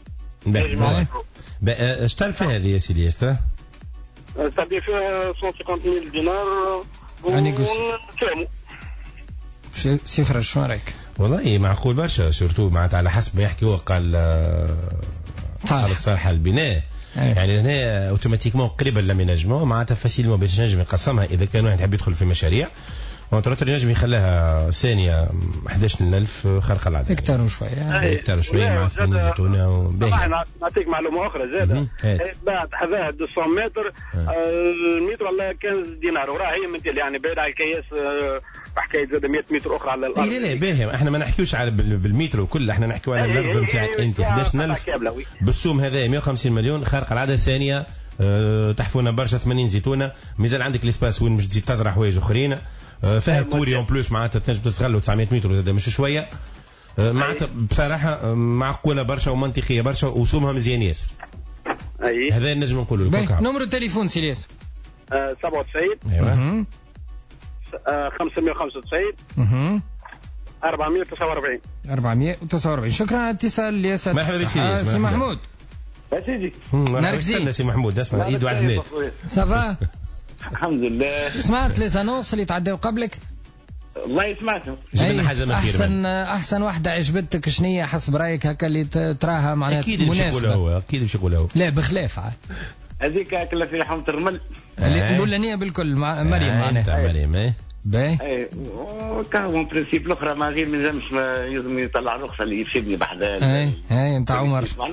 Speaker 3: اش تعرف هذه يا سيدي استرا
Speaker 6: تبي فيها مئة وخمسين ألف دينار ونتفاهموا
Speaker 2: صفر شو رايك؟
Speaker 3: والله معقول برشا سورتو معناتها على حسب ما يحكي هو قال قال صالحة البناء يعني هنا اوتوماتيكمون قريبا لم ينجموا معناتها فاسيلمون باش نجم يقسمها اذا كان واحد يحب يدخل في مشاريع وانتراتور ينجم يخليها ثانيه أحد عشر ألف خارقه العاده
Speaker 2: اكثر وشويه
Speaker 3: اكثر وشويه مع ثمانين زيتونه
Speaker 6: طبعا نعطيك معلومه اخرى زاده بعد حذاها مئتين متر المتر على خمسة دينار وراه هي مثل يعني بعيد على الكياس حكايه زاده مئة متر اخرى على الارض
Speaker 3: لا لا باهي احنا ما نحكيوش على بالمتر وكل احنا نحكيو على الارض نتاعك انت أحد عشر ألف بالسوم هذا مئة وخمسين مليون خارقه العاده ثانيه أه تحفونا برشا ثمانين زيتونه مازال عندك الاسباس وين مش تزيد تزرع حوايج اخرين أه فيها كوري اون بلوس معناتها تنجم تستغلوا تسعمائة متر زاد مش شويه أه معناتها بصراحه معقوله برشا ومنطقيه برشا وسومها مزيان ياسر
Speaker 6: اي
Speaker 3: هذا نجم نقولوا لك
Speaker 2: نمرو التليفون سي الياس
Speaker 6: أه سبعة وتسعين
Speaker 3: ايوه
Speaker 6: أه خمسمائة وخمسة وتسعين
Speaker 2: اها
Speaker 6: أربعمائة وتسعة وأربعين
Speaker 2: أربعمائة وتسعة وأربعين شكرا على الاتصال الياس
Speaker 3: مرحبا بك سي
Speaker 2: محمود
Speaker 6: يا سيدي
Speaker 3: نركزي سي محمود اسمع ايد وعزلات
Speaker 2: صافا
Speaker 8: الحمد لله
Speaker 2: سمعت لي زانوس اللي تعداو قبلك
Speaker 8: والله سمعتهم
Speaker 3: جبنا حاجه ما
Speaker 2: احسن احسن واحده عجبتك شنية حسب رايك هكا اللي تراها معناتها
Speaker 3: اكيد باش يقولها هو اكيد باش يقولها هو
Speaker 2: لا بخلاف عاد
Speaker 8: هذيك اكله في حومه الرمل
Speaker 2: الاولانيه بالكل مع مريم معناها
Speaker 3: مريم ايه
Speaker 2: باهي
Speaker 8: اي كان برينسيپ الاخرى ما غير ما لازمش يلزم يطلع رخصه اللي يفيدني بحذا
Speaker 2: اي اي نتاع عمر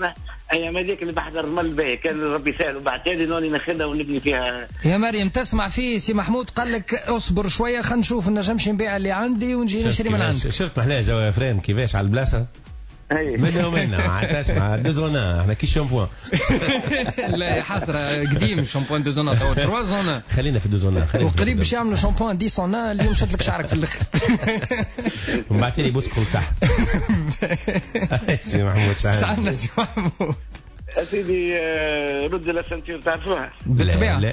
Speaker 8: ايام هذيك اللي بحضر المال باهي كان ربي سهل وبعد تالي نوني ناخذها ونبني فيها.
Speaker 2: يا مريم تسمع فيه سي محمود قال لك اصبر شويه خلينا نشوف نجمش نبيع اللي عندي ونجي نشري من عندك.
Speaker 3: شفت محلاه جو يا فريم كيفاش على البلاصه منا ومنا مع تسمع دوزونا احنا كي شامبوان.
Speaker 2: لا يا حسره قديم شامبوان دوزونا تو ثلاثة زونا.
Speaker 3: خلينا في دوزونا
Speaker 2: وقريب باش يعملوا شامبوان عشرة زونا اليوم شد لك شعرك في الاخر.
Speaker 3: ومن بعد لي بوسكول صح. سي محمود
Speaker 2: سعدنا سي محمود.
Speaker 8: سيدي رد الاسانتير تعرفوها؟
Speaker 2: بالطبيعه.
Speaker 3: لا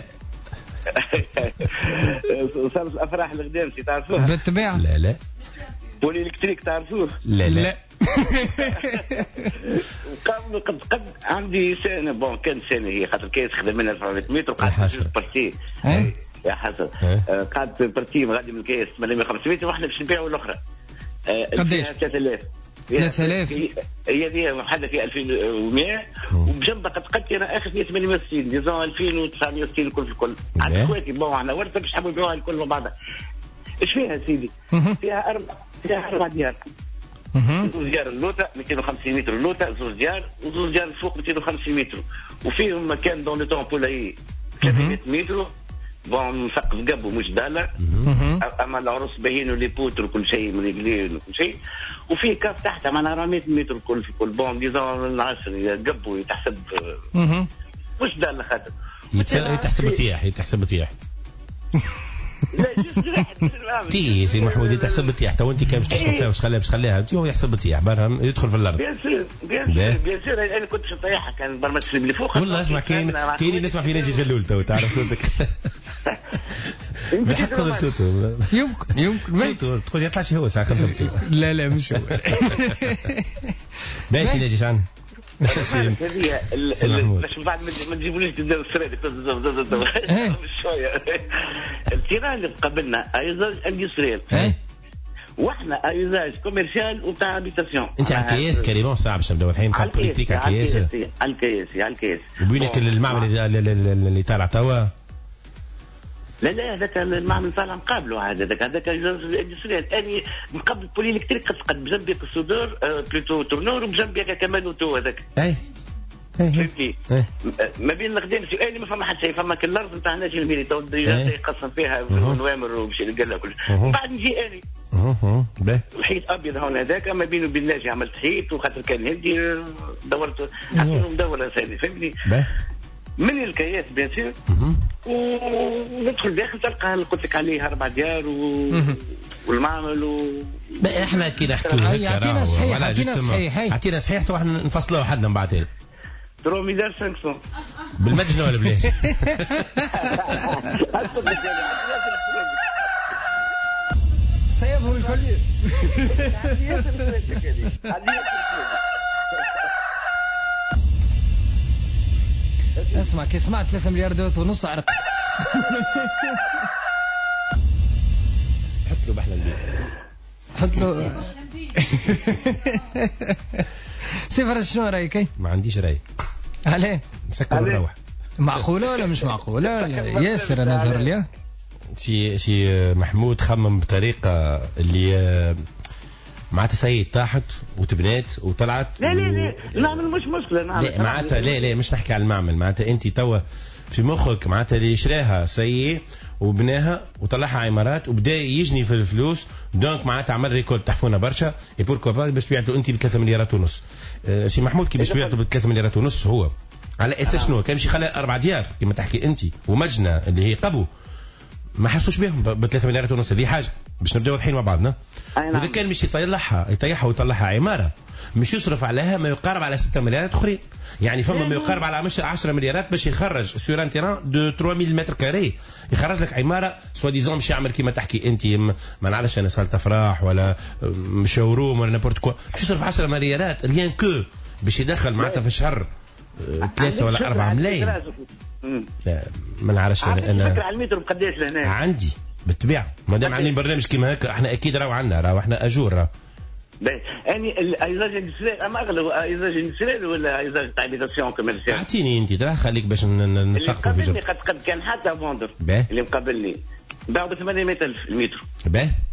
Speaker 8: صارت الافراح القدام تعرفوها؟
Speaker 2: بالطبيعه.
Speaker 3: لا لا.
Speaker 8: بولي الكتريك تعرفوه؟
Speaker 3: لا لا.
Speaker 8: قبل قد قد عندي سنه بون كان سنه هي خاطر كيس خدم منها أربعمية متر وقعدت بارتي يا حسن قعدت بارتي غادي من كيس ثمانمية وخمسين متر واحنا باش نبيعوا الاخرى.
Speaker 2: قداش؟
Speaker 8: ثلاثة آلاف.
Speaker 2: ثلاثة آلاف
Speaker 8: هي دي محدده في ألفين ومئة وبجنبها قد قد انا اخر في ثمانمية وستين ديزون ألفين وتسعمية وستين الكل في الكل. عند اخواتي بون احنا ورثه باش حبوا يبيعوها الكل مع بعضها. ايش فيها سيدي؟ فيها اربع فيها اربع ديار. زوج ديار اللوطه مئتين وخمسين متر اللوطه زوج ديار وزوج ديار الفوق مئتين وخمسين متر وفيهم مكان دون لو طون بولاي ثلاثمية متر بون مسقف قبو مش داله. اما العروس باهين ولي بوتر وكل شيء من رجلين وكل شيء وفيه كاف تحت معناها أربعمية متر كل في كل بون ديزون عشرة قبو يتحسب مش داله خاطر
Speaker 3: يتحسب تياح يتحسب تياح.
Speaker 8: لا جزء واحد
Speaker 3: تي سي محمود تحسب تياح تو انت كان باش تسكن فيها باش تخليها باش تخليها انت هو يحسب تياح برهم يدخل في الارض.
Speaker 8: بيان سور بيان سور بيان سور انا كنت طيحها كان برمج اللي فوق
Speaker 3: والله اسمع كاين كاين نسمع في ناجي جلول تو تعرف صوتك. بالحق تقدر صوته
Speaker 2: يمكن يمكن
Speaker 3: صوته تقول يطلعش هو ساعه خمسة.
Speaker 2: لا لا مش هو.
Speaker 3: باهي سي ناجي شان
Speaker 8: هذه باش بعد ما تجيبوليش تبداو السرادق شويه. التيران اللي قبلنا ايزاج اندستريال واحنا ايزاج كوميرشال وتاع هابيتاسيون.
Speaker 3: انت على الكياس كريمون صعب باش نبداو الحين نقعد بوليتيك على الكياس
Speaker 8: على الكياس على الكياس
Speaker 3: وبينك المعمل اللي طالع توا.
Speaker 8: لا لا هذاك المعمل طالع مقابله هذا هذاك هذاك الاندستريال اني مقابل بولي الكتريك قد قد بجنبك الصدور بلوتو تورنور وبجنبك كمان اوتو هذاك.
Speaker 3: اي
Speaker 8: فهمتني ما بين القدام سؤالي ما فما حد شيء فما كل الارض نتاع ناجي الميري تو يقسم فيها في النوامر ومشي لقال كل بعد نجي اني
Speaker 3: باهي
Speaker 8: الحيط ابيض هون هذاك ما بينه وبين ناجي عملت حيط وخاطر كان هندي دورت حطيته مدوره ثاني فهمتني من الكياس بيان سور وندخل داخل تلقى اللي قلت لك عليه اربع ديار و... والمعمل و...
Speaker 3: احنا كي نحكوا
Speaker 2: يعطينا صحيح يعطينا صحيح
Speaker 3: يعطينا صحيح تو احنا نفصلوه حدنا من بعد
Speaker 8: ثلاثة مليار وخمسمية
Speaker 3: بالمجنة ولا بلاش؟
Speaker 2: سيبهم الكل. اسمع كي سمعت ثلاثة مليار دوت ونص عرق.
Speaker 3: حط له بحلم بيه
Speaker 2: حط له سيفر شنو رايك؟
Speaker 3: ما عنديش راي.
Speaker 2: عليه
Speaker 3: نسكر ونروح.
Speaker 2: معقولة ولا مش معقولة؟ ياسر انا ظهر لي
Speaker 3: سي سي محمود خمم بطريقة اللي معناتها سيد طاحت وتبنات وطلعت.
Speaker 8: لا لا لا المعمل مش مشكلة.
Speaker 3: لا معناتها لا لا مش نحكي على المعمل معناتها انت توا في مخك معناتها اللي شراها سيء وبناها وطلعها عمارات وبدا يجني في الفلوس دونك معناتها عمل ريكول تحفونا برشا يبوركو با باش تبيعته انت ب ثلاثة مليارات ونص. أه سي محمود كي باش تبيعته ب ثلاثة مليارات ونص هو على اساس شنو كان يمشي خلى اربع ديار كما تحكي انت ومجنه اللي هي قبو ما حسوش بهم ب ثلاثة مليارات ونص. هذه حاجه باش نبداو واضحين مع بعضنا. واذا كان مش يطيحها يطيحها ويطلعها عماره مش يصرف عليها ما يقارب على ستة مليارات اخرين يعني فما ما يقارب على عشرة مليارات باش يخرج سور ان تيران دو ثلاثمية متر كاري يخرج لك عماره سوا ديزون باش يعمل كيما تحكي انت ما نعرفش انا صاله افراح ولا شوروم ولا نابورت كوا باش يصرف عشرة مليارات ريان كو باش يدخل معناتها في الشهر ثلاثة ولا أربعة ملايين. لا ما نعرفش
Speaker 8: انا فكره على المتر بقداش لهنا
Speaker 3: عندي بالطبيعه ما دام عاملين برنامج كيما هكا احنا اكيد راهو عندنا راهو احنا اجور راه
Speaker 8: باهي اني الايزاج اندستريال اما اغلب ايزاج اندستريال ولا ايزاج تاع هابيتاسيون كوميرسيال.
Speaker 3: اعطيني انت ترى خليك باش نثقفوا في
Speaker 8: اللي قد قد كان حتى فوندر اللي مقابلني باعوا ب ثمانمية ألف المتر.
Speaker 3: باهي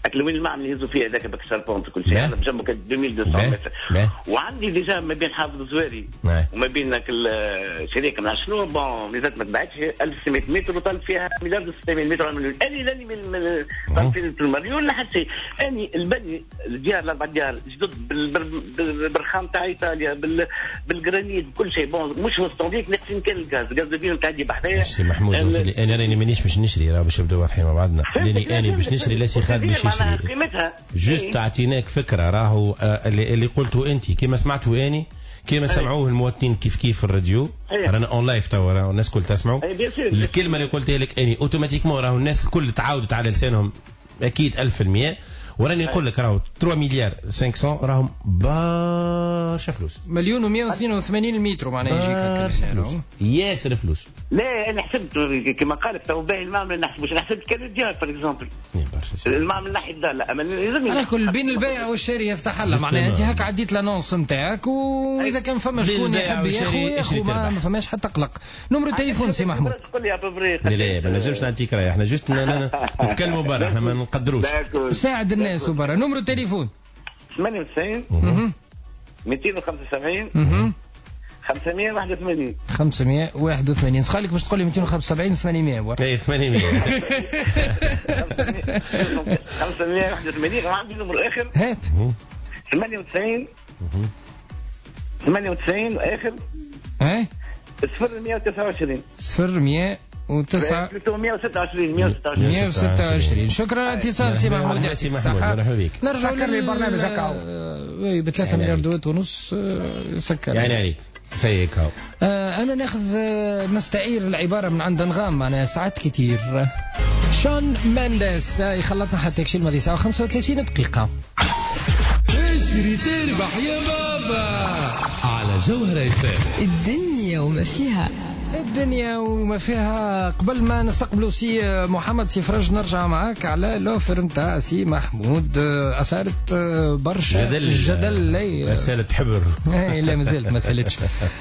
Speaker 8: وين المعمل يهزوا فيه هذاك بكسر بونت كل شيء انا بجنبه كان اثنين ومئتين متر. وعندي ديجا ما بين حافظ الزواري وما بين الشريك من شنو بون ميزات ما تبعتش ألف وستمائة متر وطلب فيها مليار وستمائة متر على مليون. اني لاني من طلب في المليون لا حتى شيء. اني البني الديار الاربع ديار جدد بالبرخام تاع ايطاليا بالجرانيت بكل شيء بون مش مستورديك نقسم كان الغاز الغاز بين تعدي بحذايا.
Speaker 3: سي محمود انا راني مانيش باش نشري راه باش نبداو واضحين مع بعضنا لاني انا باش نشري لا سي خالد باش يشري جوست تعطيناك فكره راهو اللي, اللي قلته انت كما سمعته اني كما سمعوه المواطنين كيف كيف في الراديو رانا اون لايف توا راهو الناس الكل تسمعوا الكلمه اللي قلتها لك اني اوتوماتيكمون راهو الناس الكل تعاودت على لسانهم اكيد ألف في المية. وراني نقول لك راهو ثلاثة مليار خمسمائة راهم برشا فلوس
Speaker 2: مليون ومئة واثنين وثمانين المترو معناها يجيك هكا
Speaker 3: ياسر فلوس.
Speaker 8: لا انا حسبت كما قالت تو باهي المعمل نحسبوش انا حسبت كان ديار فور اكزومبل المعمل ناحيه الدار لا اما لازم
Speaker 2: على كل بين البائع والشاري يفتح الله معناها انت هكا عديت لانونس نتاعك واذا كان فما شكون يحب ياخذ ياخذ ما فماش حتى قلق. نمر التليفون سي محمود.
Speaker 8: تقول لي ابري
Speaker 3: لا ما نجمش نعطيك راي احنا جوست نتكلموا برا احنا ما نقدروش
Speaker 2: ساعد الناس وبرا. نمر التليفون
Speaker 8: ثمانية وتسعين مئتين وخمسة وسبعين خمسمائة وواحد وثمانين
Speaker 2: خمسمائة وواحد وثمانين خليك باش تقول لي مئتين وخمسة وسبعين ثمانمائة
Speaker 3: اي ثمانمائة
Speaker 8: خمسمائة وواحد وثمانين وعندي نمر اخر
Speaker 2: هات
Speaker 8: ثمانية وتسعين ثمانية وتسعين اخر
Speaker 2: ها
Speaker 8: صفر مئة وتسعة وعشرين
Speaker 2: صفر مئة وتسعة
Speaker 8: مئة وستة وعشرين
Speaker 2: مئة وستة وعشرين. شكرا على الاتصال سي محمود.
Speaker 3: سي محمود مرحبا بك.
Speaker 2: نرجع للبرنامج هكا اي ب ثلاثة مليار دوات ونص سكر
Speaker 3: يعني عليك فيك هاو.
Speaker 2: انا ناخذ نستعير العباره من عند انغام معناها ساعات كتير. شون مانديس يخلطنا حتى كشي الماضي ساعه وخمسة وثلاثين دقيقه.
Speaker 1: اشري تربح يا بابا على جوهرة اف ام.
Speaker 9: الدنيا وما فيها
Speaker 2: الدنيا وما فيها. قبل ما نستقبلوا سي محمد سي فرج نرجع معاك على لوفر نتاع سي محمود اثارت برشا
Speaker 3: جدل
Speaker 2: جدل
Speaker 3: مسألة حبر
Speaker 2: اي لا مازالت ما سالتش.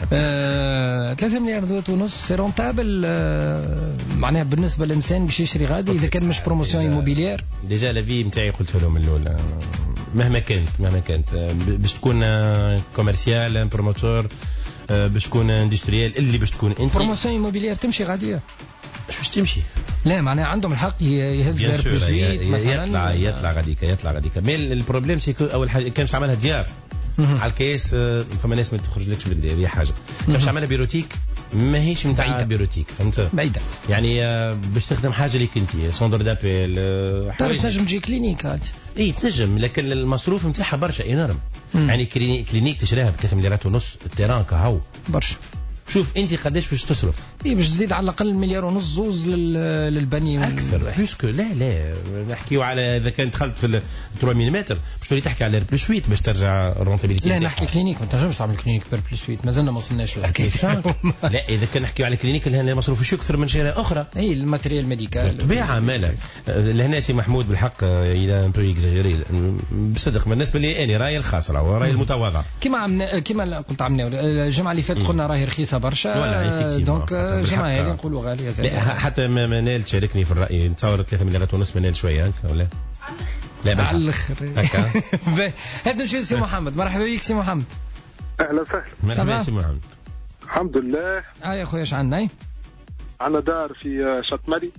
Speaker 2: ثلاثة مليار دوات ونص سي رونتابل معناها بالنسبه للانسان باش يشري غادي اذا كان مش بروموسيون ايموبيليير.
Speaker 3: ديجا لافي نتاعي قلت لهم من الاول مهما كانت مهما كانت باش تكون كوميرسيال بروموتور باش تكون اندستريال اللي باش تكون انت
Speaker 2: بروموسيون ايموبيليير تمشي غاديه
Speaker 3: باش تمشي.
Speaker 2: لا معناها عندهم الحق يهز
Speaker 3: بلوسويت مثلا يطلع يطلع غاديك يطلع غاديك مي البروبليم سيكو اول حاجه كان باش تعملها ديار على الكيس فما ناس ما تخرج لكش بالكدا هي حاجه كان باش تعملها بيروتيك ماهيش نتاع بيروتيك فهمت
Speaker 2: بعيده
Speaker 3: يعني باش تخدم حاجه ليك انت سوندر دابيل
Speaker 2: حاجه تنجم تجي كلينيك هاد
Speaker 3: اي تنجم لكن المصروف نتاعها برشا انورم يعني كلينيك تشريها ب ثلاثة مليارات ونص التيران كهو
Speaker 2: برشا.
Speaker 3: شوف انت قداش باش تصرف
Speaker 2: اي باش تزيد على الاقل مليار ونص زوز للبني
Speaker 3: اكثر بلوسكو لا لا نحكيو على اذا كان دخلت في ثلاثة ملم باش تولي تحكي على بلس ثمانية باش ترجع رونتابيليتي.
Speaker 2: لا نحكي كلينيك ما تنجمش تعمل كلينيك بير بلس ثمانية مازلنا ما وصلناش للحكايه.
Speaker 3: لا اذا كان نحكيو على كلينيك لهنا مصروف شو اكثر من شيء اخرى.
Speaker 2: اي الماتريال ميديكال
Speaker 3: طبيعه مالا لهنا سي محمود بالحق الى ان بو اكزاجيري بصدق بالنسبه لي اني رايي الخاص راهو رايي المتواضع
Speaker 2: كما عمنا كما قلت عمنا الجمعه اللي فاتت قلنا راهي رخيصه برشا دونك الجمعه هذه نقولوا غاليه زاد.
Speaker 3: حتى ما نال تشاركني في الراي نتصور ثلاثة مليارات ونص ما نال شويه هكا ولا
Speaker 2: لا على الاخر هكا. هذا شو سي محمد مرحبا بك سي محمد.
Speaker 6: اهلا وسهلا.
Speaker 3: مرحبا سي محمد.
Speaker 6: الحمد لله.
Speaker 2: اه يا خويا اش عندنا؟
Speaker 6: عندنا دار في شط مريم.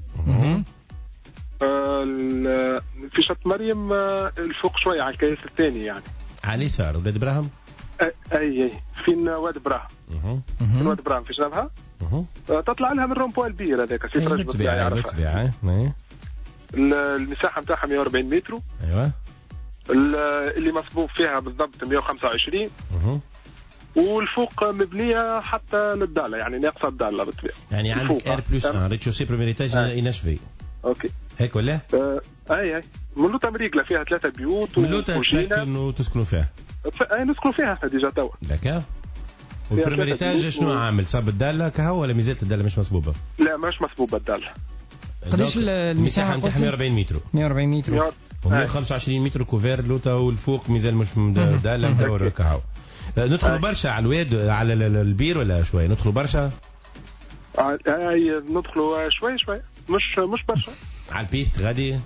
Speaker 6: في شط مريم الفوق شويه على الكيس الثاني يعني
Speaker 3: على اليسار ولاد ابراهيم.
Speaker 6: اي اي فين واد ابراهيم. فين واد ابراهيم في جنبها تطلع لها من رومبو البير هذاك سي فرج
Speaker 3: بالطبيعه يعرفها.
Speaker 6: المساحه نتاعها مئة وأربعين متر.
Speaker 3: ايوه
Speaker 6: اللي مصبوب فيها بالضبط مئة وخمسة وعشرين والفوق مبنيه حتى للداله يعني ناقصه الداله بالطبيعه
Speaker 3: يعني عندك ار بلس واحد ريتشوسي بريمير ايتاج اناشفي
Speaker 6: اوكي
Speaker 3: هيك ولا؟
Speaker 6: آه اي اي من لوطا مريقله فيها ثلاثه بيوت
Speaker 3: من لوطا تسكنوا تسكنوا فيها
Speaker 6: اي نسكنوا فيها احنا ديجا توا
Speaker 3: داكا. والبريمير ايتاج شنو عامل صاب الداله كهو ولا مازالت الداله مش مصبوبه؟
Speaker 6: لا مش مصبوبه الداله.
Speaker 2: قداش المساحه
Speaker 3: نتاعها مئة وأربعين متر
Speaker 2: مئة وأربعين متر
Speaker 3: و125 متر كوفير لوطا والفوق مازال مش داله مدور كهو. ندخلوا برشا على الواد على البير ولا شوي ندخلوا برشا؟
Speaker 6: اي ندخلوا شوي شوي مش مش برشا
Speaker 3: على البيست غادي.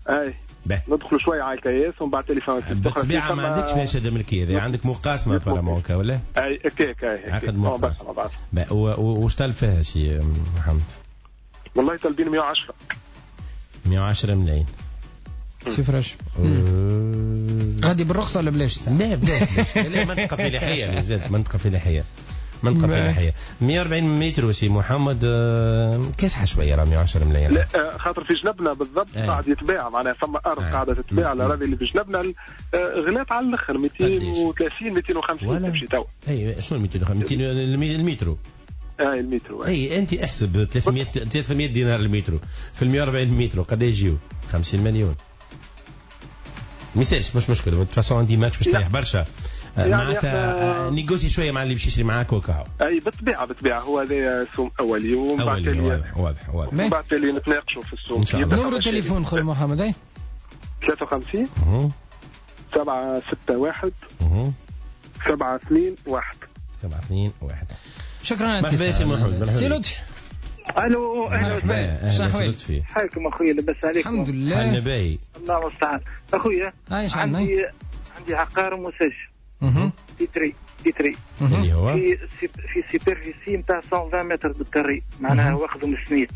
Speaker 6: اي ندخل شويه على الكياس ومن بعد تليفون.
Speaker 3: بالطبيعه ما عندكش فيها شهاده ملكيه، اذا عندك مقاسمه بارامونكا ولا؟
Speaker 6: اي هكاك هي
Speaker 3: عقد مقاسمه. واش طالب فيها سي محمد؟
Speaker 6: والله طالبين مية وعشرة
Speaker 3: مية وعشرة ملايين.
Speaker 2: سي فريش. غادي بالرخصه ولا بلاش؟
Speaker 3: لا بلاش. لا منطقه فلاحيه مازالت منطقه فلاحيه منطقه فلاحيه. مية وأربعين متر سي محمد كاسحه شويه راه مية وعشرة ملايين.
Speaker 6: لا خاطر في جنبنا بالضبط قاعد يتباع معناها فما ارض قاعده تتباع الاراضي اللي في جنبنا غلات على الاخر مئتين وثلاثين مئتين وخمسين تمشي تو.
Speaker 3: اي شنو مئتين وخمسين المترو؟
Speaker 6: اي المترو.
Speaker 3: اي انت احسب ثلاثمية ثلاثمية دينار المترو في ال مية وأربعين متر قد يجيو خمسين مليون. ميسالش مش مشكله de toute façon عندي ماكش باش تريح برشا معناتها نيغوسي شويه مع اللي باش يشري معاك وكاو.
Speaker 6: اي بالطبيعه بالطبيعه هو هذا سوم اولي ومن بعد
Speaker 3: واضح واضح واضح
Speaker 6: من بعد اللي نتناقشوا في السوم.
Speaker 2: نمرو التليفون خويا محمد. اي
Speaker 6: ثلاثة وخمسين سبعة ستة واحد سبعة اثنين واحد
Speaker 3: سبعة اثنين واحد.
Speaker 2: شكرا
Speaker 3: مرحبا سي محمد.
Speaker 2: سي لطفي.
Speaker 9: الو اهلا
Speaker 2: وسهلا. شنو احوالك؟
Speaker 9: حالكم اخويا لاباس عليكم؟
Speaker 2: الحمد لله.
Speaker 3: حالنا باهي
Speaker 9: الله المستعان. اخويا عندي عندي عقار مسج تيتري تيتري
Speaker 3: اللي هو
Speaker 9: في في سيبرفيسي نتاع مية وعشرين متر بالكاري معناها واخذه من سنيت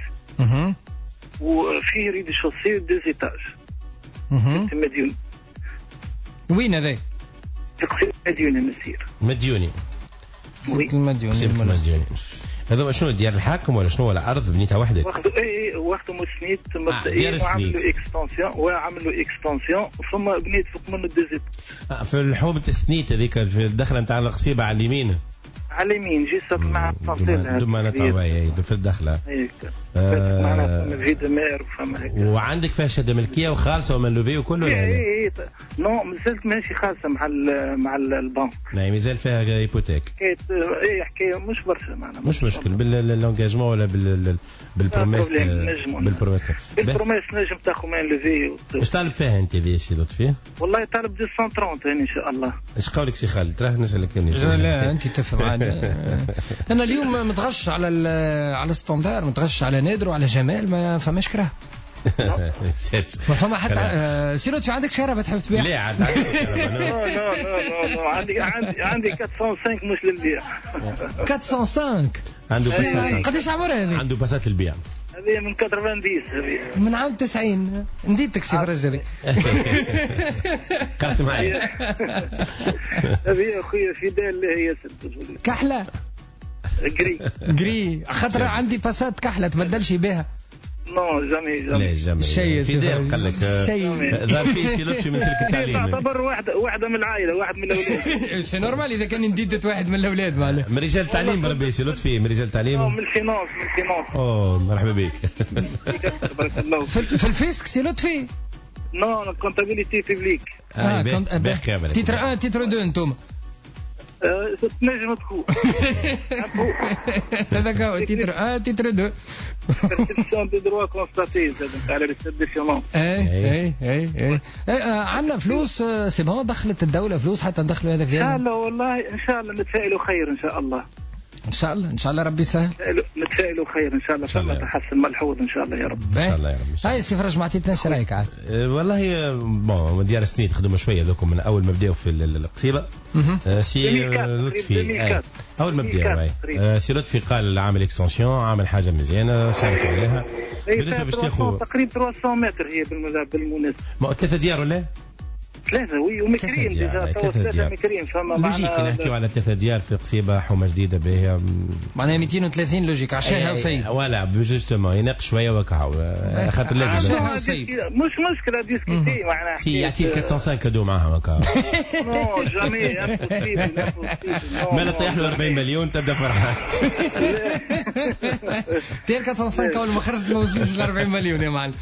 Speaker 9: وفيه ريد شوسي دو زيتاج مديون.
Speaker 2: وين هذا؟
Speaker 9: في قصير مديوني مسير
Speaker 3: مديوني
Speaker 2: سيت المديوني
Speaker 3: المديوني. هذا شنو ديال الحاكم ولا شنو ولا ارض بنيتها وحدك؟
Speaker 9: واخذوا اي واخذوا مسنيت مبدئيا وعملوا اكستنسيون وعملوا اكستنسيون ثم بنيت فوق منه دوزيت.
Speaker 3: آه في الحومه السنيت هذيك في الدخله نتاع القصيبه على اليمين.
Speaker 9: على اليمين جيست مع التنصيل
Speaker 3: دوما نتعوي في الدخله.
Speaker 9: هيك آه معنا فما فيدا مير وفما هيك.
Speaker 3: وعندك فيها شهاده ملكيه وخالصه ومنلوفي وكله ولا
Speaker 9: اي اي نو مازالت ماشي خالصه مع مع البنك.
Speaker 3: لا مازال فيها هيبوتيك.
Speaker 9: حكايه اي حكايه مش برشا معنا
Speaker 3: مش مشكل باللونجاجمون ولا بال بالبروميس بالبروميس
Speaker 9: بالبروميس نجم تاخذ مان لوفي.
Speaker 3: ايش طالب فيها انت ذي سي لطفي؟
Speaker 9: والله طالب مئتين وثلاثين ان شاء الله.
Speaker 3: ايش قولك سي خالد؟ راه نسالك اني
Speaker 2: لا انت تفهم عادي. انا اليوم متغش على على ستاندار متغش على نادر وعلى جمال ما فماش كره. ما فما حتى سيروت في عندك شربة تحب تبيع؟
Speaker 3: لا عاد عندي
Speaker 9: لا لا لا لا عندي عندي عندي أربعمية وخمسة مش للبيع.
Speaker 2: أربعمية وخمسة
Speaker 3: عنده باسات.
Speaker 2: قديش عمرها هذه؟
Speaker 3: عنده باسات للبيع.
Speaker 9: هذه من تسعين هذه.
Speaker 2: من عام تسعين نديتك سي فرجري.
Speaker 3: كانت معي.
Speaker 9: هذه أخويا في دال اللي هي
Speaker 2: كحلة.
Speaker 9: جري.
Speaker 2: جري خاطر عندي باسات كحلة تبدلش بها.
Speaker 9: نو جامي جامي.
Speaker 3: لا جامي.
Speaker 2: شيء
Speaker 3: في دير قال لك ظهر فيه سي لطفي من سلك التعليم.
Speaker 9: تعتبر واحده واحده من العائله واحد من الاولاد.
Speaker 2: سي نورمال اذا كان نديت واحد من الاولاد معناها.
Speaker 3: من رجال التعليم بربي سي لطفي من رجال التعليم.
Speaker 9: من الفينانس من الفينانس.
Speaker 3: اوه مرحبا بك.
Speaker 2: في الفيسك سي لطفي.
Speaker 9: نو كونتابيليتي بيبليك.
Speaker 2: اه كنت تيتر واحد تيتر اثنين انتم.
Speaker 9: نجم تكون
Speaker 2: هذاك هو تيتر اه تيتر دو
Speaker 9: برسيبسيون دو دروا كونستاتي تاع ريسيبسيون.
Speaker 2: اي اي اي عندنا فلوس سي بون دخلت الدوله فلوس حتى ندخلوا هذا فيها.
Speaker 9: ان شاء الله والله ان شاء الله نتفائلوا خير ان شاء الله.
Speaker 2: ان شاء الله ان شاء الله ربي يسهل.
Speaker 9: نتفائلوا خير ان شاء الله فما تحسن ملحوظ ان شاء الله يا رب.
Speaker 3: ان شاء الله يا رب.
Speaker 2: هاي سي فرج ما عطيتناش رايك عاد.
Speaker 3: والله بون ديال سنين تخدموا شويه ذوكم من اول ما بداوا في القصيبه. سي لطفي اول ما بداوا سي لطفي قال عامل اكستنسيون عامل حاجه مزيانه صرف عليها. بالنسبه باش تاخذ
Speaker 9: تقريبا ثلاثمية متر هي بالمناسبه.
Speaker 3: ما ثلاثه ديار ولا؟
Speaker 9: ثلاثة وي ومكرين ديجا ثلاثة مكرين فما معنا
Speaker 3: لوجيك نحكيو على ثلاثة ديار في قصيبة حومة جديدة باهية
Speaker 2: معناها مئتين وثلاثين لوجيك عشانها وسيد
Speaker 3: ولا جوستومون يناقش شوية وكاو خاطر لازم
Speaker 2: عشانها وسيد
Speaker 9: مش مشكلة ديسكوتي معناها
Speaker 3: يعطي أربعمية وخمسة كادو معاها وكاو.
Speaker 9: نو جامي امبوسيبل
Speaker 3: ما لا طيح له أربعين مليون تبدا فرحان.
Speaker 2: تير أربعمية وخمسة اول ما خرجت ما وصلش ل أربعين مليون يا معلم.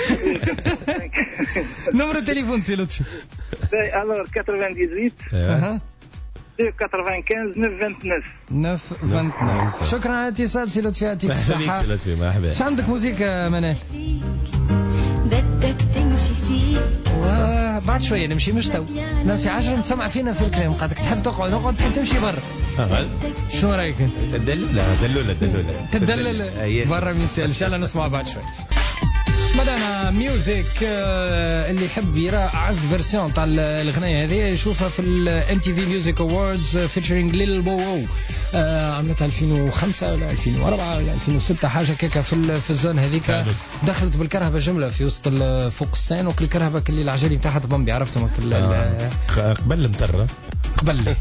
Speaker 2: نمرة التليفون سي لطفي.
Speaker 9: alors quatre-vingt-dix-huit
Speaker 2: اها
Speaker 9: deux quatre-vingt-quinze neuf vingt-neuf
Speaker 2: neuf vingt-neuf. شكرا على الاتصال سي لطفي يعطيك الصحة.
Speaker 3: مرحبا.
Speaker 2: ايش عندك موسيقى منال؟
Speaker 10: بدك تمشي فيه
Speaker 2: وبعد شوية نمشي مش تو ناسي عشرة نسمع فينا في الكلام قاعدك تحب تقعد نقعد تحب تمشي برا. شو رايك انت؟
Speaker 3: دلولة دلولة دلولة
Speaker 2: تدلل برا ميسال ان شاء الله نسمع بعد شوي. بدأنا ميوزك. اللي يحب يرى أعز فيرسيون تاع الغنية هذه يشوفها في الام تي في ميوزك اووردز فيتشرينج ليل بو. عملتها ألفين وخمسة ولا ألفين وأربعة ولا ألفين وستة حاجة كيكا في في الزون هذيك. دخلت بالكرهبة جملة في وسط فوق السين وكل كرهبة كل العجلي نتاعها بامبي عرفتهم كل
Speaker 3: قبل مترة
Speaker 2: قبل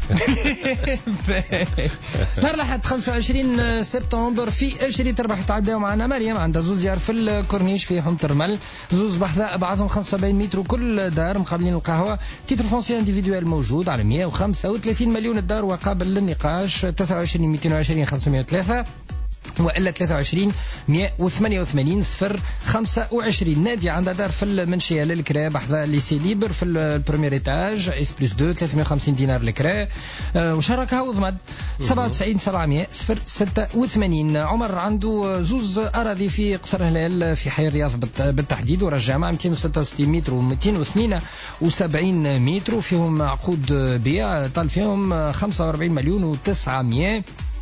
Speaker 2: نهار الأحد خمسة وعشرين سبتمبر في اشري تربح تعداو معنا مريم عندها زوز ديار في الكورنيش في حوم ترمل زوز بحذاء بعضهم خمسة وسبعين متر كل دار مقابلين القهوة. تيتر فونسي انديفيدوال موجود على مئة وخمسة وثلاثين مليون الدار وقابل للنقاش تسعة وعشرين مئتين وعشرين خمسمئة وثلاثة وإلا ثلاثة وعشرين مئة وثمانية وثمانين صفر خمسة وعشرين. نادية عندها دار في المنشية للكرا بحذا ليسي ليبر في البروميير ايتاج اس بلس اثنين ثلاثمئة وخمسين دينار الكرا وشاركها وضمد سبعة وتسعين سبعمئة صفر ستة وثمانين. عمر عنده زوز أراضي في قصر هلال في حي الرياض بالتحديد ورجع مع مئتين وستة وستين متر ومئتين واثنين وسبعين متر وفيهم عقود بيع طال فيهم خمسة وأربعين مليون وتسعمئة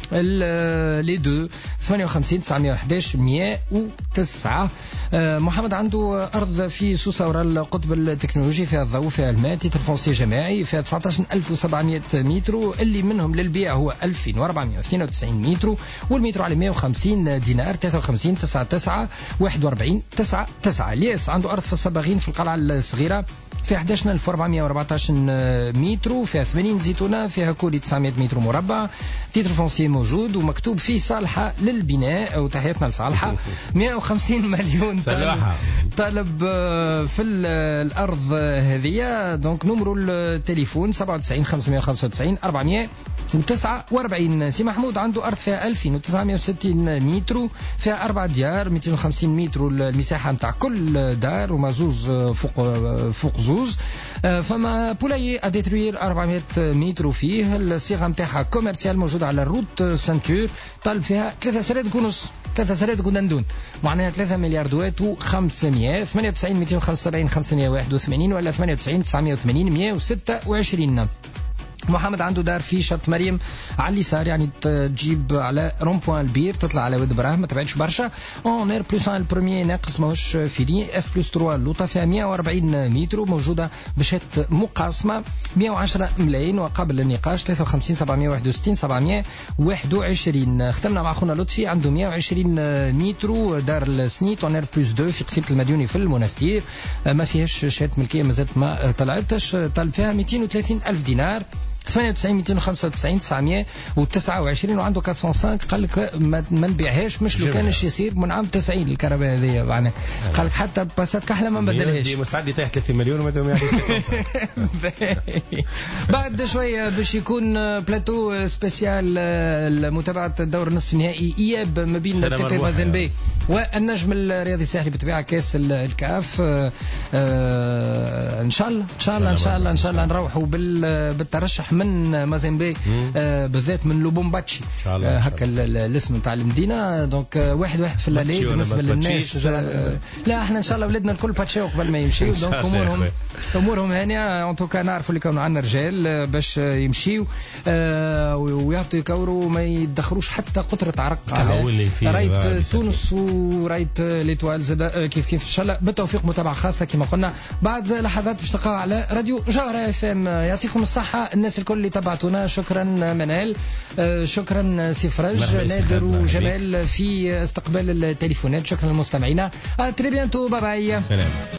Speaker 2: لي دو ثمانية وخمسين تسعمئة وأحد عشر مئة وتسعة. محمد عنده أرض في سوسة القطب التكنولوجي فيها الضوء فيها الماء تيتر فونسي جماعي فيها تسعة عشر ألف وسبعمئة متر اللي منهم للبيع هو ألفين وأربعمئة واثنين وتسعين متر والمتر على مئة وخمسين دينار ثلاثة وخمسين تسعة تسعة واحد وأربعين تسعة تسعة. الياس عنده أرض في الصباغين في القلعة الصغيرة فيها أحد عشر ألف وأربعمئة وأربعة عشر متر فيها ثمانين زيتونة فيها كوري تسعمئة متر مربع تيتر فونسي موجود ومكتوب فيه صالحة للبناء وتحياتنا لصالحة مئة وخمسين مليون طالب, طالب في الأرض هذه. دونك نمرو التليفون سبعة وتسعين خمسمئة وخمسة وتسعين أربعمئة وتسعة وأربعين. سي محمود عنده أرض فيها ألفين وتسعمئة وستين متر فيها أربع ديار مئتين وخمسين متر المساحة نتاع كل دار وما زوز فوق فوق زوز. فما بولاي أديتروير أربعمئة متر فيه الصيغة نتاعها كوميرسيال موجودة على الروت سنتور طالب فيها ثلاثة سرادق ونص ثلاثة سرادق ودندون معناها ثلاثة مليار دوات وخمسمئة ثمانية وتسعين مئتين وخمسة وسبعين خمسمئة وواحد وثمانين ولا ثمانية وتسعين تسعمئة وثمانين مئة وستة وعشرين. محمد عنده دار في شط مريم على اليسار يعني تجيب على رون بوان البير تطلع على واد براهم ما تبعدش برشا اون اير بلس واحد البروميير ناقص ماهوش فيني اس بلس ثلاثة اللوطه فيها مئة وأربعين متر موجوده بشات مقاسمه مئة وعشرة ملايين وقابل للنقاش ثلاثة وخمسين سبعمئة وواحد وستين سبعمئة وواحد وعشرين. ختمنا مع خونا لطفي عنده مئة وعشرين متر دار السنيت اون اير بلس اثنين في قصيبه المديوني في المنستير ما فيهاش شات ملكيه مازالت ما طلعتش طالب فيها مئتين وثلاثين ألف دينار ثمانية وتسعين مئتين وخمسة وتسعين تسعمئة وتسعة وعشرين وعنده أربعمئة وخمسة قال لك ما, ما نبيعهاش مش لو كانش يصير من عام تسعين الكهرباء هذه معناها قال لك حتى باسات كحله ما بدلهاش
Speaker 3: مستعد يطيح ثلاثين مليون وما يعطيش.
Speaker 2: بعد شويه باش يكون بلاتو سبيسيال متابعه الدور النصف النهائي اياب ما بين تيبي مازيمبي والنجم الرياضي الساحلي بطبيعه كاس الكاف. ان شاء الله ان شاء الله ان شاء الله ان شاء الله نروحوا بالترشح من مازيمبي آه بالذات من لوبومباتشي آه هكا الاسم تاع المدينه. دونك آه واحد واحد في الليل بالنسبه للناس آه لا احنا ان شاء الله ولدنا الكل باتشيو قبل ما يمشيو دونك امورهم امورهم هانيه ان توكا نعرفوا اللي كانوا عندنا رجال آه باش يمشيو آه ويهبطوا يكوروا ما يدخروش حتى قطره عرق على رايت تونس ورايت ليتوال زاد آه كيف كيف ان شاء الله بالتوفيق. متابعه خاصه كما قلنا بعد لحظات باش تلقاو على راديو جوهرة اف ام. يعطيكم الصحه الناس الكل اللي تبعتونا. شكرا منال آه شكرا سي فرج نادر وجمال في استقبال التليفونات. شكرا للمستمعين. آه تري بيانتو باي باي.